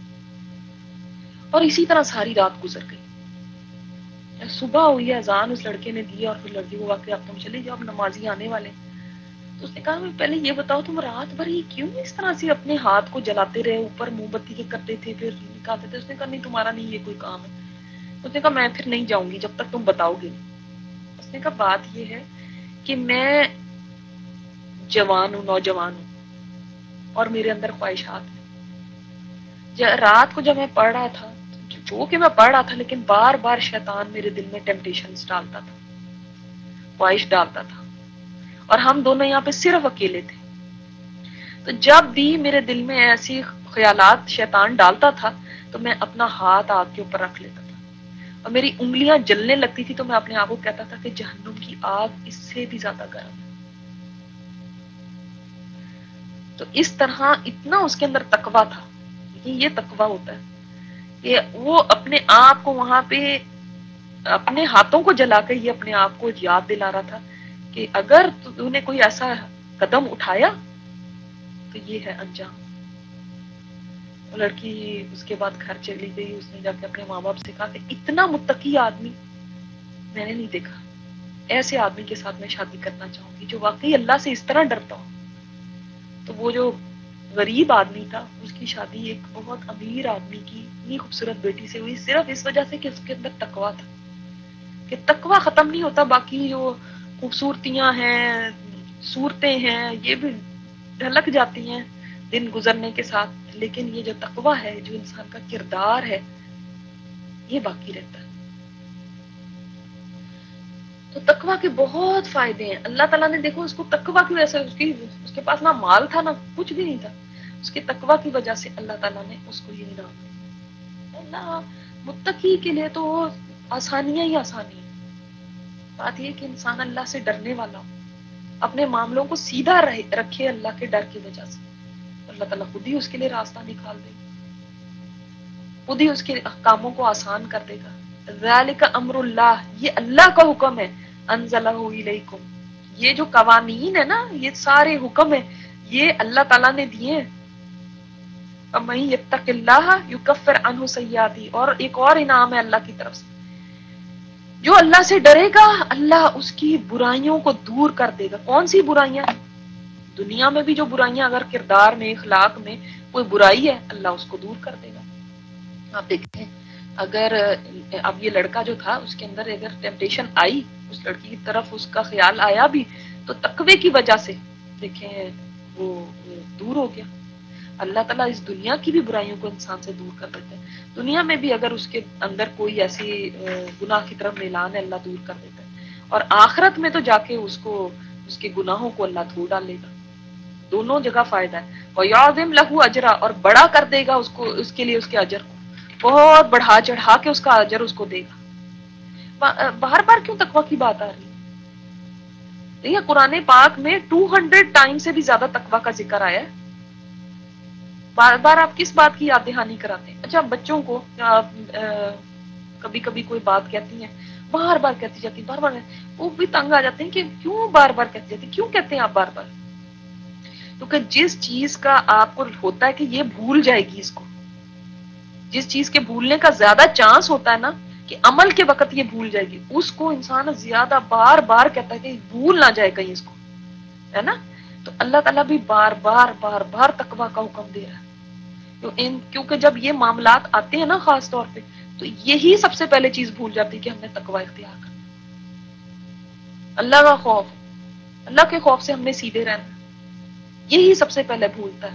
اور اسی طرح ساری رات گزر گئی. صبح ہوئی، اذان اس لڑکے نے دی اور پھر لڑکی کو کہا کہ اب تم چلی جاؤ، اب نمازی آنے والے. تو اس نے کہا پہلے یہ بتاؤ تم رات بھر یہ کیوں اس طرح سے اپنے ہاتھ کو جلاتے رہے، اوپر موم بتی کے کرتے تھے پھر نکالتے تھے. اس نے کہا نہیں تمہارا نہیں یہ کوئی کام ہے. اس نے کہا میں پھر نہیں جاؤں گی جب تک تم بتاؤ گے. اس نے کہا بات یہ ہے کہ میں جوان ہوں، نوجوان ہوں، اور میرے اندر خواہشات ہیں. رات کو جب میں پڑھ رہا تھا، جو کہ میں پڑھ رہا تھا، لیکن بار بار شیطان میرے دل میں ٹیمپٹیشنز ڈالتا تھا، خواہش ڈالتا تھا، اور ہم دونوں یہاں پہ صرف اکیلے تھے. تو جب بھی میرے دل میں ایسی خیالات شیطان ڈالتا تھا تو میں اپنا ہاتھ آگ کے اوپر رکھ لیتا تھا، اور میری انگلیاں جلنے لگتی تھی تو میں اپنے آپ کو کہتا تھا کہ جہنم کی آگ اس سے بھی زیادہ گرم ہے. تو اس طرح اتنا اس کے اندر تقویٰ تھا. یہ تقویٰ ہوتا ہے کہ وہ اپنے آپ کو وہاں پہ اپنے ہاتھوں کو جلا کے یہ اپنے آپ کو یاد دلا رہا تھا کہ اگر تو نے کوئی ایسا قدم اٹھایا تو یہ ہے انجام. وہ لڑکی اس کے بعد گھر چلی گئی. اس نے جا کے اپنے ماں باپ سے کہا کہ اتنا متقی آدمی میں نے نہیں دیکھا، ایسے آدمی کے ساتھ میں شادی کرنا چاہوں گی جو واقعی اللہ سے اس طرح ڈرتا ہو. تو وہ جو غریب آدمی تھا اس کی شادی ایک بہت امیر آدمی کی اتنی خوبصورت بیٹی سے ہوئی، صرف اس وجہ سے کہ اس کے اندر تقویٰ تھا. کہ تقویٰ ختم نہیں ہوتا، باقی جو خوبصورتیاں ہیں، صورتیں ہیں، یہ بھی ڈھلک جاتی ہیں دن گزرنے کے ساتھ، لیکن یہ جو تقویٰ ہے، جو انسان کا کردار ہے، یہ باقی رہتا ہے. تو تقویٰ کے بہت فائدے ہیں. اللہ تعالیٰ نے دیکھو اس کو تقویٰ کی وجہ سے، اس کی اس کے پاس نہ مال تھا نہ کچھ بھی نہیں تھا، اس کے تقویٰ کی وجہ سے اللہ تعالیٰ نے اس کو یہ انعام دیا. اللہ متقی کے لیے تو آسانیاں ہی آسانی ہیں. بات یہ کہ انسان اللہ سے ڈرنے والا ہو، اپنے معاملوں کو سیدھا رکھے اللہ کے ڈر کی وجہ سے، اللہ تعالیٰ خود ہی اس کے لیے راستہ نکال دے گا، خود ہی اس کے کاموں کو آسان کر دے گا. ذالک امر اللہ، یہ اللہ کا حکم ہے. انزلہ الیکم، یہ جو قوانین ہے نا، یہ سارے حکم ہیں، یہ اللہ تعالیٰ نے دیے ہیں. وَمَن یتق اللہ یکفر عنہ سیئاتہ، اور ایک اور انعام ہے اللہ کی طرف سے، جو اللہ سے ڈرے گا اللہ اس کی برائیوں کو دور کر دے گا. کون سی برائیاں؟ دنیا میں بھی جو برائیاں اگر کردار میں، اخلاق میں کوئی برائی ہے، اللہ اس کو دور کر دے گا. آپ دیکھیں اگر اب یہ لڑکا جو تھا اس کے اندر اگر ٹیمپٹیشن آئی، اس لڑکی کی طرف اس کا خیال آیا بھی، تو تقوی کی وجہ سے دیکھیں وہ دور ہو گیا. اللہ تعالیٰ اس دنیا کی بھی برائیوں کو انسان سے دور کر دیتے ہیں. دنیا میں بھی اگر اس کے اندر کوئی ایسی گناہ کی طرف میلان ہے، اللہ دور کر دیتا ہے. اور آخرت میں تو جا کے اس کو اس کے گناہوں کو اللہ دھو ڈالے گا. دونوں جگہ فائدہ ہے. وَيَعْظِمْ لَهُ أَجْرًا، اور بڑا کر دے گا اس کو، اس کے لیے اس کے اجر کو بہت بڑھا چڑھا کے اس کا اجر اس کو دے گا. بار بار کیوں تقوی کی بات آ رہی ہے؟ دیکھیے قرآن پاک میں ٹو ہنڈریڈ ٹائم سے بھی زیادہ تقوی کا ذکر آیا ہے. بار بار آپ کس بات کی یاد دہانی کراتے ہیں؟ اچھا بچوں کو کبھی کبھی کوئی بات کہتی ہیں، بار بار کہتی جاتی بار بار، وہ بھی تنگ آ جاتے ہیں کہ کیوں بار بار کہتی جاتی، کیوں کہتے ہیں آپ بار بار؟ کیونکہ جس چیز کا آپ کو ہوتا ہے کہ یہ بھول جائے گی اس کو، جس چیز کے بھولنے کا زیادہ چانس ہوتا ہے نا کہ عمل کے وقت یہ بھول جائے گی، اس کو انسان زیادہ بار بار کہتا ہے کہ بھول نہ جائے کہیں اس کو، ہے نا؟ تو اللہ تعالیٰ بھی بار بار بار بار تقوی کا حکم دے رہا ہے. کیونکہ جب یہ معاملات آتے ہیں نا خاص طور پہ، تو یہی سب سے پہلے چیز بھول جاتی ہے کہ ہم نے تقوی اختیار کرنا، اللہ کا خوف، اللہ کے خوف سے ہم نے سیدھے رہنا، یہی سب سے پہلے بھولتا ہے.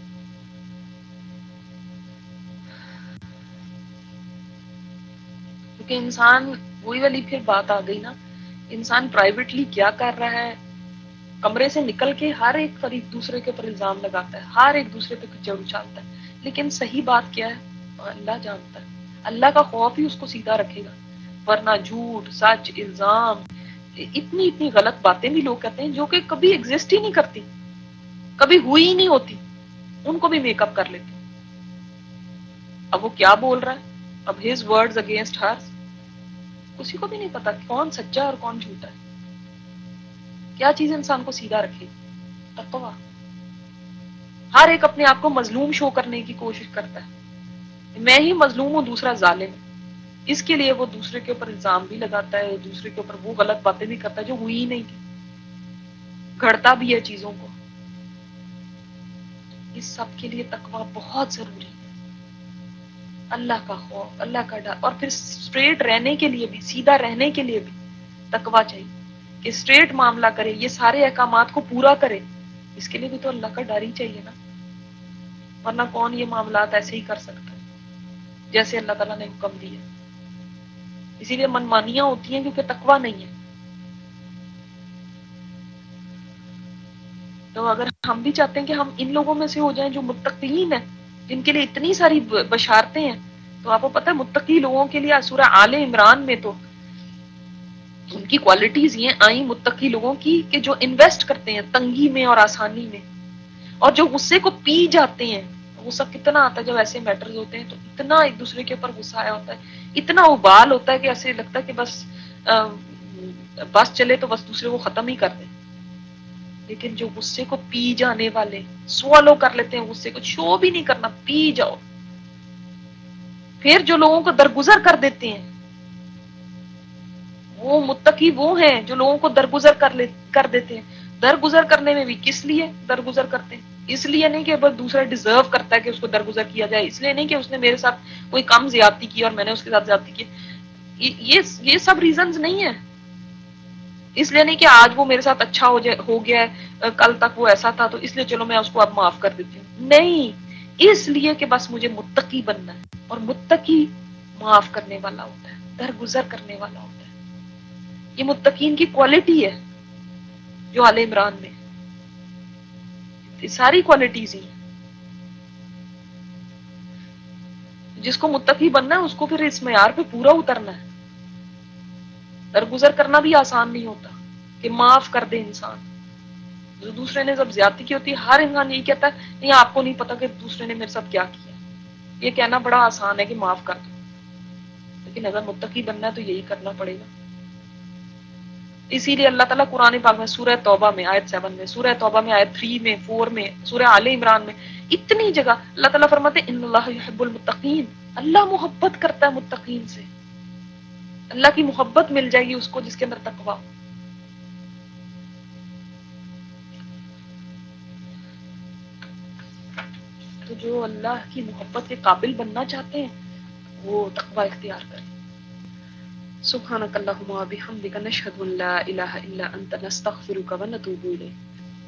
کیونکہ انسان، وہی والی پھر بات آ گئی نا، انسان پرائیویٹلی کیا کر رہا ہے، کمرے سے نکل کے ہر ایک پر ایک دوسرے کے اوپر الزام لگاتا ہے، ہر ایک دوسرے پہ کچھ اچھالتا ہے، لیکن صحیح بات کیا ہے اللہ جانتا ہے. اللہ کا خوف ہی اس کو سیدھا رکھے گا، ورنہ جھوٹ، سچ، الزام، اتنی اتنی غلط باتیں بھی لوگ کہتے ہیں جو کہ کبھی ایگزسٹ ہی نہیں کرتی، کبھی ہوئی ہی نہیں ہوتی، ان کو بھی میک اپ کر لیتے. اب وہ کیا بول رہا ہے، اب his words against hers، کسی کو بھی نہیں پتا کون سچا اور کون جھوٹا ہے. کیا چیز انسان کو سیدھا رکھے گی؟ تقویٰ. ہر ایک اپنے آپ کو مظلوم شو کرنے کی کوشش کرتا ہے، میں ہی مظلوم ہوں دوسرا ظالم، اس کے لیے وہ دوسرے کے اوپر الزام بھی لگاتا ہے، دوسرے کے اوپر وہ غلط باتیں بھی کرتا ہے جو ہوئی ہی نہیں تھی، گھڑتا بھی ہے چیزوں کو. اس سب کے لیے تقویٰ بہت ضروری ہے، اللہ کا خوف، اللہ کا ڈر. اور پھر اسٹریٹ رہنے کے لیے بھی، سیدھا رہنے کے لیے بھی تقویٰ چاہیے کہ اسٹریٹ معاملہ کرے، یہ سارے احکامات کو پورا کرے. اس کے لیے بھی تو اللہ کا ڈر ہی چاہیے نا، ورنہ کون یہ معاملات ایسے ہی کر سکتا ہے جیسے اللہ تعالیٰ نے حکم دیا. اسی لیے منمانیاں ہوتی ہیں کیونکہ تقویٰ نہیں ہے. تو اگر ہم بھی چاہتے ہیں کہ ہم ان لوگوں میں سے ہو جائیں جو متقین ہیں، جن کے لیے اتنی ساری بشارتیں ہیں، تو آپ کو پتہ ہے متقی لوگوں کے لیے سورہ آل عمران میں تو ان کی کوالٹیز یہ آئیں متقی لوگوں کی کہ جو انویسٹ کرتے ہیں تنگی میں اور آسانی میں، اور جو غصے کو پی جاتے ہیں. غصہ کتنا آتا ہے جب ایسے میٹرز ہوتے ہیں، تو اتنا ایک دوسرے کے اوپر غصہ آیا ہوتا ہے، اتنا ابال ہوتا ہے کہ ایسے لگتا ہے کہ بس بس چلے تو بس دوسرے کو ختم ہی کر دیں. لیکن جو غصے کو پی جانے والے، سوالو کر لیتے ہیں غصے کو، شو بھی نہیں کرنا، پی جاؤ. پھر جو لوگوں کو درگزر کر دیتے ہیں، وہ متقی وہ ہیں جو لوگوں کو درگزر کر لے کر دیتے ہیں. درگزر کرنے میں بھی کس لیے درگزر کرتے ہیں؟ اس لیے نہیں کہ بس دوسرا ڈیزرو کرتا ہے کہ اس کو درگزر کیا جائے، اس لیے نہیں کہ اس نے میرے ساتھ کوئی کم زیادتی کی اور میں نے اس کے ساتھ زیادتی کی. یہ یہ سب ریزنز نہیں ہے. اس لیے نہیں کہ آج وہ میرے ساتھ اچھا ہو جائے ہو گیا ہے، کل تک وہ ایسا تھا تو اس لیے چلو میں اس کو اب معاف کر دیتی ہوں. نہیں، اس لیے کہ بس مجھے متقی بننا ہے، اور متقی معاف کرنے والا ہوتا ہے، درگزر کرنے والا ہوتا ہے. یہ متقین کی کوالٹی ہے جو آل عمران میں، یہ ساری کوالٹیز ہی ہیں. جس کو متقی بننا ہے اس کو پھر اس معیار پہ پورا اترنا ہے. درگزر کرنا بھی آسان نہیں ہوتا کہ معاف کر دے انسان. جو دوسرے نے جب زیادتی کی ہوتی ہے، ہر انسان یہی کہتا ہے نہیں آپ کو نہیں پتا کہ دوسرے نے میرے ساتھ کیا کیا. یہ کہنا بڑا آسان ہے کہ معاف کر دو، لیکن اگر متقی بننا ہے تو یہی کرنا پڑے گا. اسی لیے اللہ تعالیٰ قرآن پاک میں سورہ توبہ میں آیت سیون میں، سورہ توبہ میں آیت تھری میں، فور میں، سورہ آل عمران میں، اتنی جگہ اللہ تعالیٰ فرماتے ہیں ان اللہ یحب المتقین، اللہ محبت کرتا ہے متقین سے. اللہ کی محبت مل جائے گی اس کو جس کے اندر تقویٰ ہو. تو جو اللہ کی محبت کے قابل بننا چاہتے ہیں وہ تقویٰ اختیار کریں. سبحانک اللہم و بحمدک نشہد ان لا الہ الا انت نستغفرک و نتوب الیک.